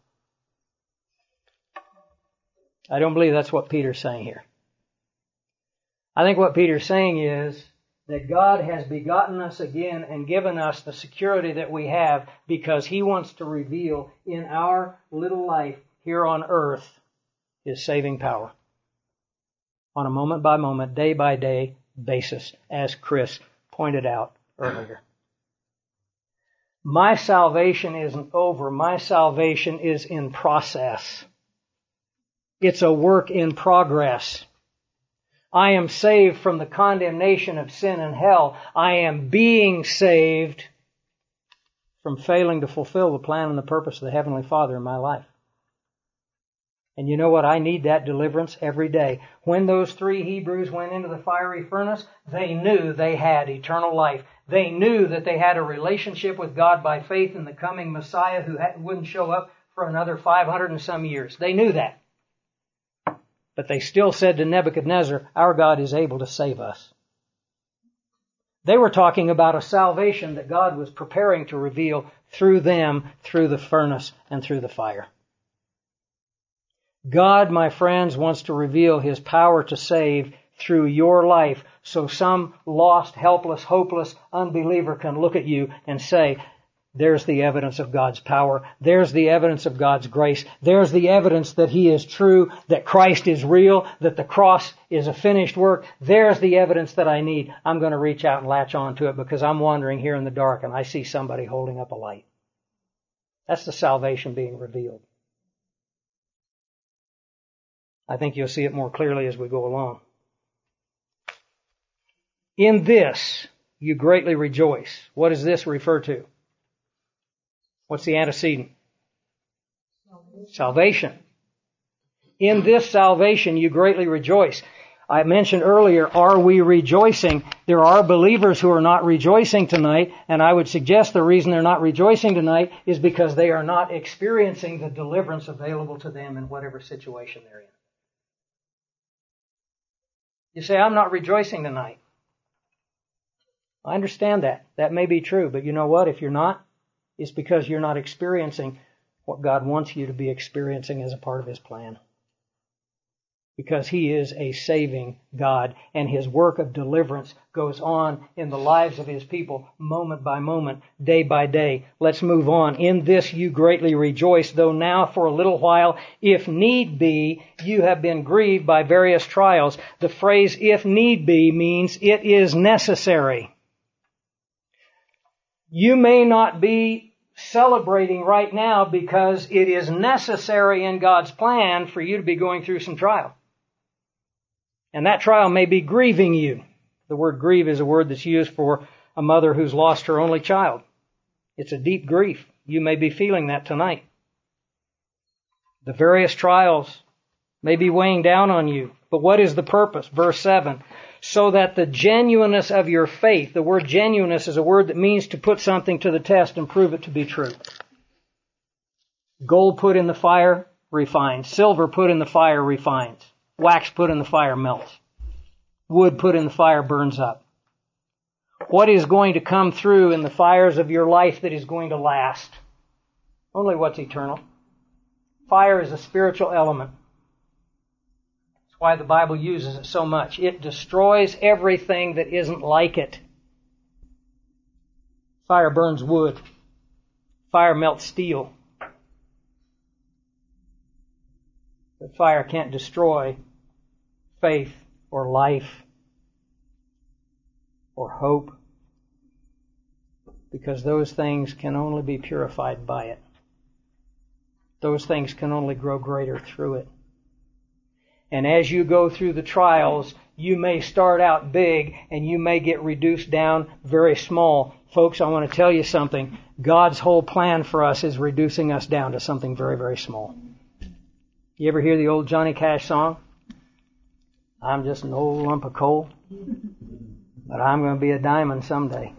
I don't believe that's what Peter's saying here. I think what Peter's saying is that God has begotten us again and given us the security that we have because He wants to reveal in our little life here on earth His saving power on a moment-by-moment, day-by-day basis, as Chris pointed out earlier. My salvation isn't over. My salvation is in process. It's a work in progress. I am saved from the condemnation of sin and hell. I am being saved from failing to fulfill the plan and the purpose of the Heavenly Father in my life. And you know what? I need that deliverance every day. When those three Hebrews went into the fiery furnace, they knew they had eternal life. They knew that they had a relationship with God by faith in the coming Messiah who wouldn't show up for another five hundred and some years. They knew that. But they still said to Nebuchadnezzar, our God is able to save us. They were talking about a salvation that God was preparing to reveal through them, through the furnace, and through the fire. God, my friends, wants to reveal His power to save through your life so some lost, helpless, hopeless unbeliever can look at you and say, there's the evidence of God's power. There's the evidence of God's grace. There's the evidence that He is true, that Christ is real, that the cross is a finished work. There's the evidence that I need. I'm going to reach out and latch on to it because I'm wandering here in the dark and I see somebody holding up a light. That's the salvation being revealed. I think you'll see it more clearly as we go along. In this you greatly rejoice. What does this refer to? What's the antecedent? Salvation. Salvation. In this salvation you greatly rejoice. I mentioned earlier, are we rejoicing? There are believers who are not rejoicing tonight, and I would suggest the reason they're not rejoicing tonight is because they are not experiencing the deliverance available to them in whatever situation they're in. You say, I'm not rejoicing tonight. I understand that. That may be true, but you know what? If you're not, it's because you're not experiencing what God wants you to be experiencing as a part of His plan. Because He is a saving God, and His work of deliverance goes on in the lives of His people moment by moment, day by day. Let's move on. In this you greatly rejoice, though now for a little while, if need be, you have been grieved by various trials. The phrase if need be means it is necessary. You may not be celebrating right now because it is necessary in God's plan for you to be going through some trial. And that trial may be grieving you. The word grieve is a word that's used for a mother who's lost her only child. It's a deep grief. You may be feeling that tonight. The various trials may be weighing down on you. But what is the purpose? Verse seven. So that the genuineness of your faith, the word genuineness is a word that means to put something to the test and prove it to be true. Gold put in the fire, refines. Silver put in the fire, refines. Wax put in the fire melts. Wood put in the fire burns up. What is going to come through in the fires of your life that is going to last? Only what's eternal. Fire is a spiritual element. That's why the Bible uses it so much. It destroys everything that isn't like it. Fire burns wood. Fire melts steel. But fire can't destroy faith or life or hope, because those things can only be purified by it. Those things can only grow greater through it. And as you go through the trials, you may start out big and you may get reduced down very small. Folks, I want to tell you something. God's whole plan for us is reducing us down to something very, very small. You ever hear the old Johnny Cash song? I'm just an old lump of coal, but I'm going to be a diamond someday.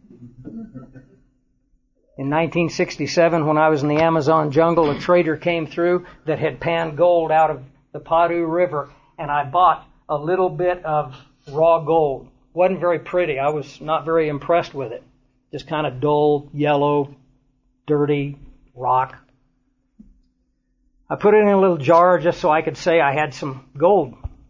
In nineteen sixty-seven, when I was in the Amazon jungle, a trader came through that had panned gold out of the Padu River, and I bought a little bit of raw gold. Wasn't very pretty. I was not very impressed with it. Just kind of dull, yellow, dirty rock. I put it in a little jar just so I could say I had some gold.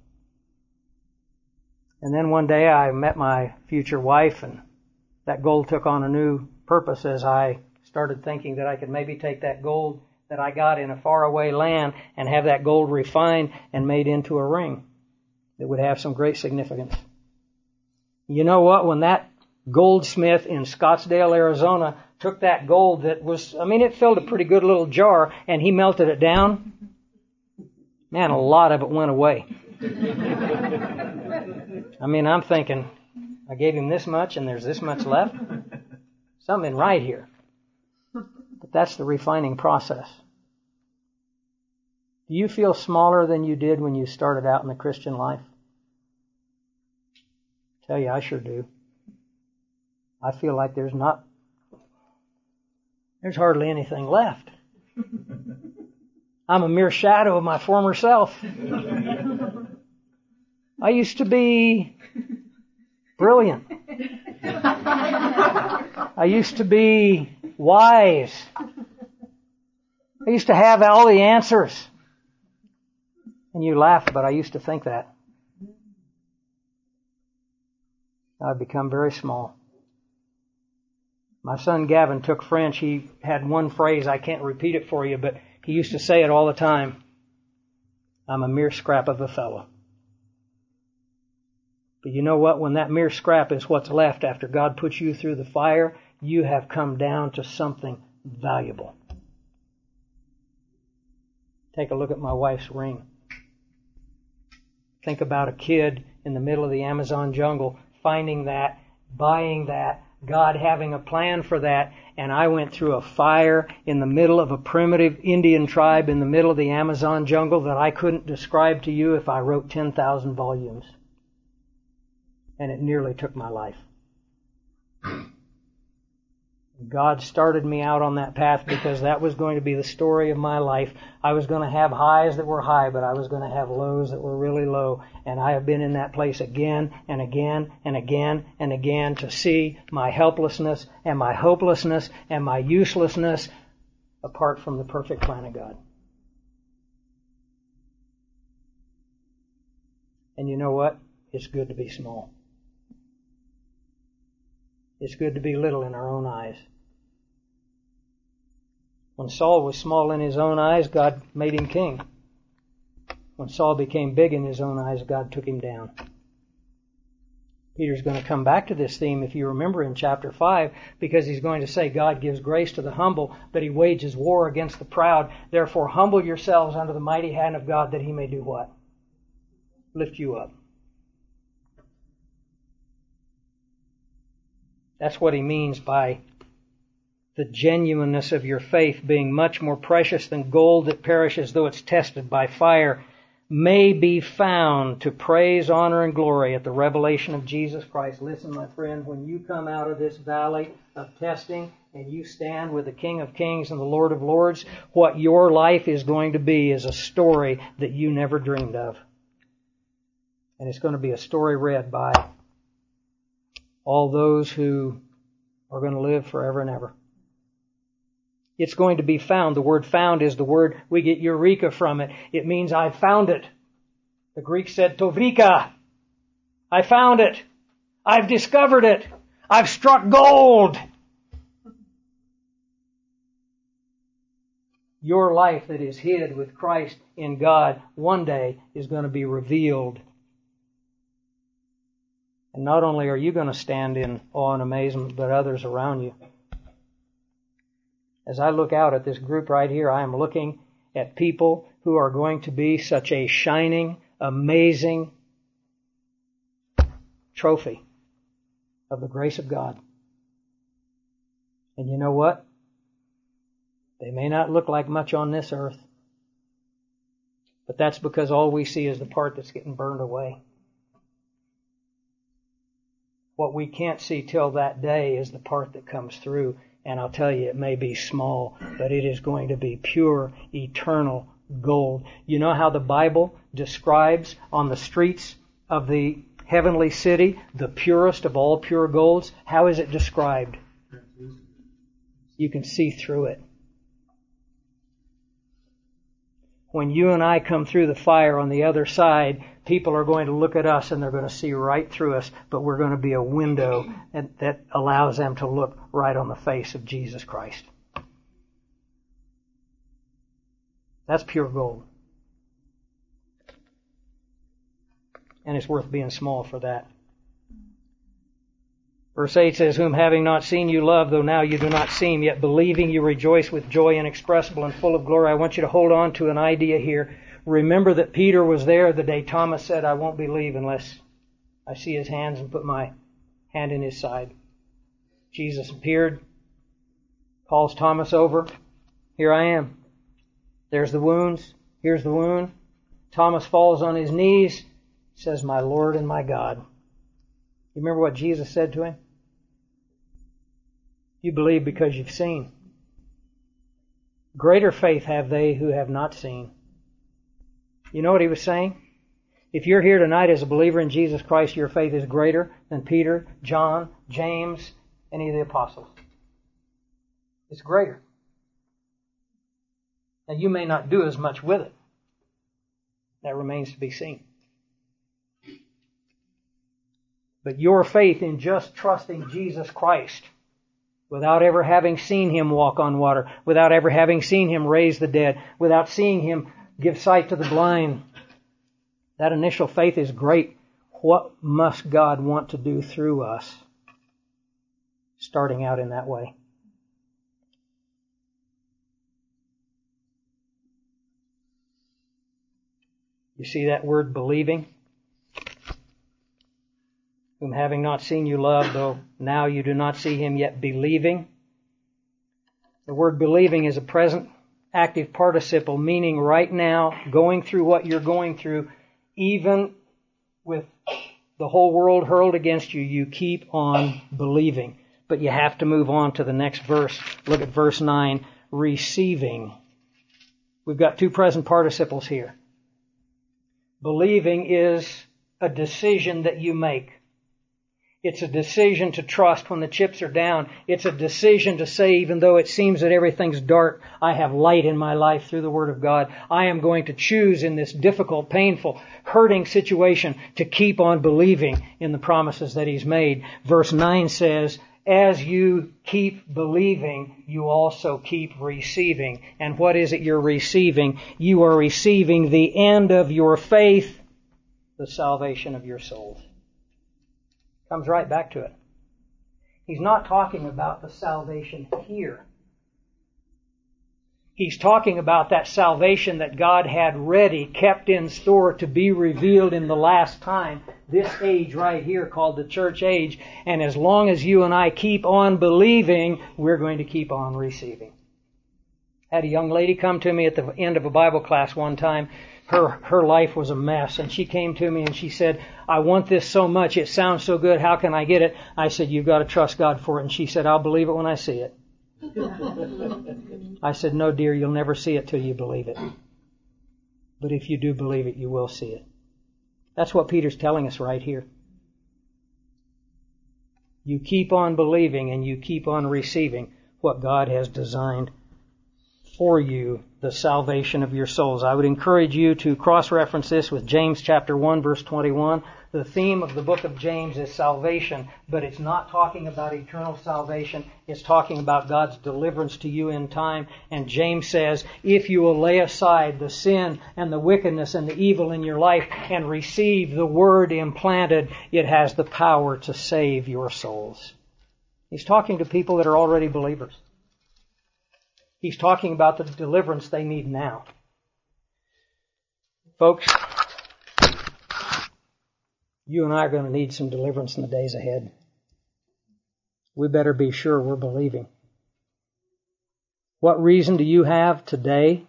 And then one day I met my future wife, and that gold took on a new purpose as I started thinking that I could maybe take that gold that I got in a faraway land and have that gold refined and made into a ring that would have some great significance. You know what? When that goldsmith in Scottsdale, Arizona, took that gold that was, I mean, it filled a pretty good little jar, and he melted it down, man, a lot of it went away. I mean, I'm thinking, I gave him this much and there's this much left. Something right here. But that's the refining process. Do you feel smaller than you did when you started out in the Christian life? I tell you, I sure do. I feel like there's not, there's hardly anything left. I'm a mere shadow of my former self. I used to be brilliant. I used to be wise. I used to have all the answers. And you laugh, but I used to think that. I've become very small. My son Gavin took French. He had one phrase, I can't repeat it for you, but he used to say it all the time. I'm a mere scrap of a fellow. But you know what? When that mere scrap is what's left after God puts you through the fire, you have come down to something valuable. Take a look at my wife's ring. Think about a kid in the middle of the Amazon jungle finding that, buying that, God having a plan for that, and I went through a fire in the middle of a primitive Indian tribe in the middle of the Amazon jungle that I couldn't describe to you if I wrote ten thousand volumes. And it nearly took my life. God started me out on that path because that was going to be the story of my life. I was going to have highs that were high, but I was going to have lows that were really low. And I have been in that place again and again and again and again to see my helplessness and my hopelessness and my uselessness apart from the perfect plan of God. And you know what? It's good to be small. It's good to be little in our own eyes. When Saul was small in his own eyes, God made him king. When Saul became big in his own eyes, God took him down. Peter's going to come back to this theme, if you remember, in chapter five, because he's going to say God gives grace to the humble, but he wages war against the proud. Therefore, humble yourselves under the mighty hand of God, that he may do what? Lift you up. That's what he means by the genuineness of your faith being much more precious than gold that perishes though it's tested by fire, may be found to praise, honor, and glory at the revelation of Jesus Christ. Listen, my friend, when you come out of this valley of testing and you stand with the King of Kings and the Lord of Lords, what your life is going to be is a story that you never dreamed of. And it's going to be a story read by all those who are going to live forever and ever. It's going to be found. The word found is the word we get eureka from it. It means I found it. The Greek said tovrika. I found it. I've discovered it. I've struck gold. Your life that is hid with Christ in God one day is going to be revealed. And not only are you going to stand in awe and amazement, but others around you. As I look out at this group right here, I am looking at people who are going to be such a shining, amazing trophy of the grace of God. And you know what? They may not look like much on this earth, but that's because all we see is the part that's getting burned away. What we can't see till that day is the part that comes through. And I'll tell you, it may be small, but it is going to be pure, eternal gold. You know how the Bible describes on the streets of the heavenly city the purest of all pure golds? How is it described? You can see through it. When you and I come through the fire on the other side, people are going to look at us and they're going to see right through us, but we're going to be a window that allows them to look right on the face of Jesus Christ. That's pure gold. And it's worth being small for that. Verse eight says, whom having not seen you love, though now you do not see him, yet believing you rejoice with joy inexpressible and full of glory. I want you to hold on to an idea here. Remember that Peter was there the day Thomas said, I won't believe unless I see his hands and put my hand in his side. Jesus appeared, calls Thomas over. Here I am. There's the wounds. Here's the wound. Thomas falls on his knees, says, my Lord and my God. You remember what Jesus said to him? You believe because you've seen. Greater faith have they who have not seen. You know what he was saying? If you're here tonight as a believer in Jesus Christ, your faith is greater than Peter, John, James, any of the apostles. It's greater. Now you may not do as much with it. That remains to be seen. But your faith in just trusting Jesus Christ, without ever having seen him walk on water, without ever having seen him raise the dead, without seeing him give sight to the blind, that initial faith is great. What must God want to do through us, starting out in that way? You see that word believing? whom having not seen you love, though now you do not see him, yet believing. The word believing is a present active participle, meaning right now, going through what you're going through, even with the whole world hurled against you, you keep on believing. But you have to move on to the next verse. Look at verse nine, receiving. We've got two present participles here. Believing is a decision that you make. It's a decision to trust when the chips are down. It's a decision to say, even though it seems that everything's dark, I have light in my life through the Word of God. I am going to choose in this difficult, painful, hurting situation to keep on believing in the promises that He's made. Verse nine says, as you keep believing, you also keep receiving. And what is it you're receiving? You are receiving the end of your faith, the salvation of your souls. Comes right back to it. He's not talking about the salvation here. He's talking about that salvation that God had ready, kept in store to be revealed in the last time. This age right here called the church age. And as long as you and I keep on believing, we're going to keep on receiving. I had a young lady come to me at the end of a Bible class one time. Her her life was a mess, and she came to me and she said, I want this so much, it sounds so good, how can I get it? I said, you've got to trust God for it. And she said, I'll believe it when I see it. I said, no dear, you'll never see it till you believe it. But if you do believe it, you will see it. That's what Peter's telling us right here. You keep on believing and you keep on receiving what God has designed for you, the salvation of your souls. I would encourage you to cross-reference this with James chapter one, verse twenty-one. The theme of the book of James is salvation, but it's not talking about eternal salvation. It's talking about God's deliverance to you in time. And James says, if you will lay aside the sin and the wickedness and the evil in your life and receive the Word implanted, it has the power to save your souls. He's talking to people that are already believers. He's talking about the deliverance they need now. Folks, you and I are going to need some deliverance in the days ahead. We better be sure we're believing. What reason do you have today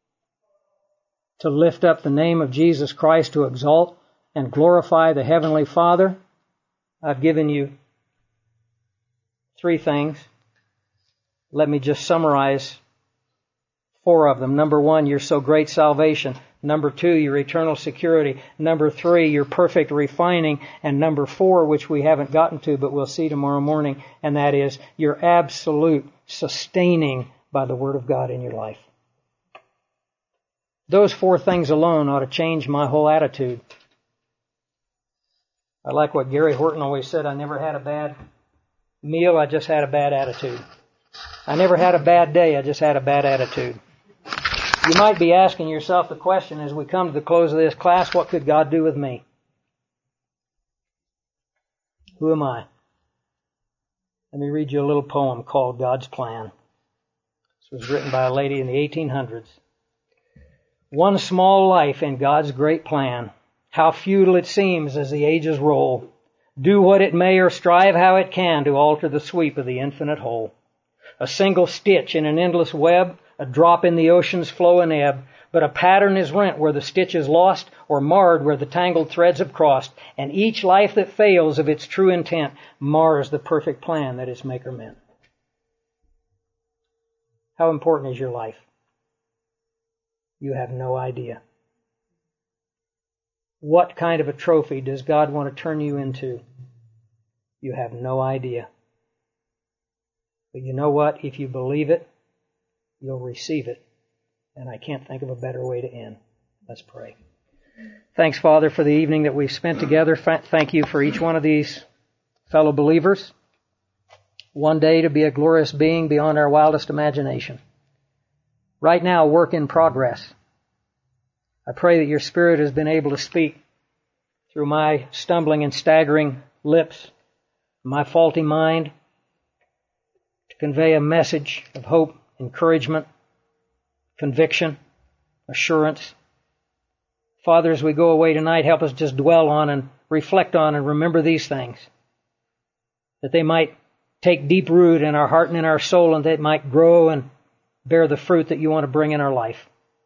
to lift up the name of Jesus Christ, to exalt and glorify the Heavenly Father? I've given you three things. Let me just summarize four of them. Number one, your so great salvation. Number two, your eternal security. Number three, your perfect refining. And number four, which we haven't gotten to, but we'll see tomorrow morning, and that is your absolute sustaining by the Word of God in your life. Those four things alone ought to change my whole attitude. I like what Gary Horton always said, I never had a bad meal, I just had a bad attitude. I never had a bad day, I just had a bad attitude. You might be asking yourself the question as we come to the close of this class, what could God do with me? Who am I? Let me read you a little poem called God's Plan. This was written by a lady in the eighteen hundreds. One small life in God's great plan. How futile it seems as the ages roll. Do what it may or strive how it can to alter the sweep of the infinite whole. A single stitch in an endless web, a drop in the ocean's flow and ebb, but a pattern is rent where the stitch is lost or marred where the tangled threads have crossed, and each life that fails of its true intent mars the perfect plan that its maker meant. How important is your life? You have no idea. What kind of a trophy does God want to turn you into? You have no idea. But you know what? If you believe it, you'll receive it. And I can't think of a better way to end. Let's pray. Thanks, Father, for the evening that we've spent together. Thank you for each one of these fellow believers. One day to be a glorious being beyond our wildest imagination. Right now, work in progress. I pray that your Spirit has been able to speak through my stumbling and staggering lips, my faulty mind, to convey a message of hope, encouragement, conviction, assurance. Father, as we go away tonight, help us just dwell on and reflect on and remember these things, that they might take deep root in our heart and in our soul, and that it might grow and bear the fruit that you want to bring in our life.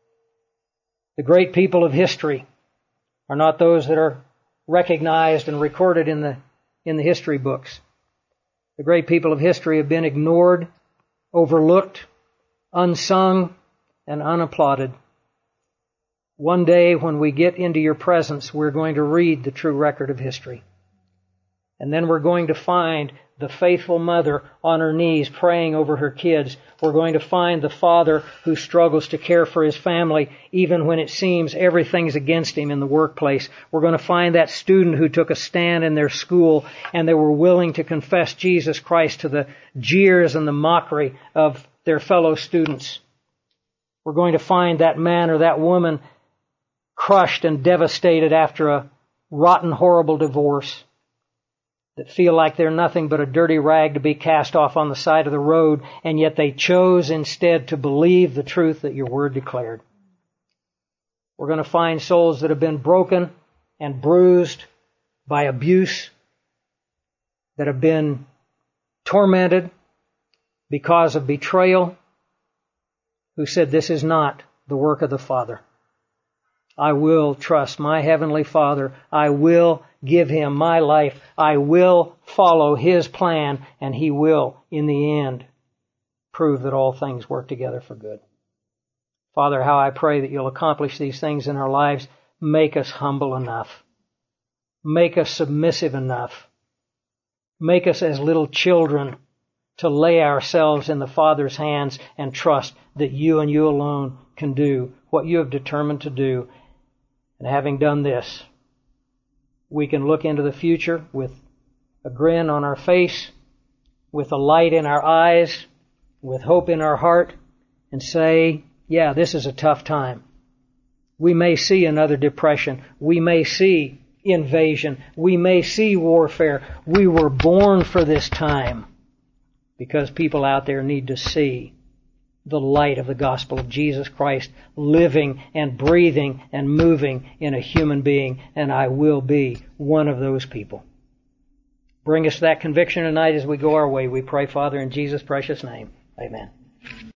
The great people of history are not those that are recognized and recorded in the in the history books. The great people of history have been ignored, overlooked, unsung, and unapplauded. One day when we get into your presence, we're going to read the true record of history. And then we're going to find the faithful mother on her knees praying over her kids. We're going to find the father who struggles to care for his family even when it seems everything's against him in the workplace. We're going to find that student who took a stand in their school and they were willing to confess Jesus Christ to the jeers and the mockery of their fellow students. We're going to find that man or that woman crushed and devastated after a rotten, horrible divorce, that feel like they're nothing but a dirty rag to be cast off on the side of the road, and yet they chose instead to believe the truth that your word declared. We're going to find souls that have been broken and bruised by abuse, that have been tormented because of betrayal, who said, this is not the work of the Father. I will trust my Heavenly Father. I will give Him my life. I will follow His plan, and He will, in the end, prove that all things work together for good. Father, how I pray that you'll accomplish these things in our lives. Make us humble enough. Make us submissive enough. Make us as little children to lay ourselves in the Father's hands and trust that you and you alone can do what you have determined to do. And having done this, we can look into the future with a grin on our face, with a light in our eyes, with hope in our heart, and say, yeah, this is a tough time. We may see another depression. We may see invasion. We may see warfare. We were born for this time because people out there need to see the light of the gospel of Jesus Christ living and breathing and moving in a human being, and I will be one of those people. Bring us that conviction tonight as we go our way. We pray, Father, in Jesus' precious name. Amen.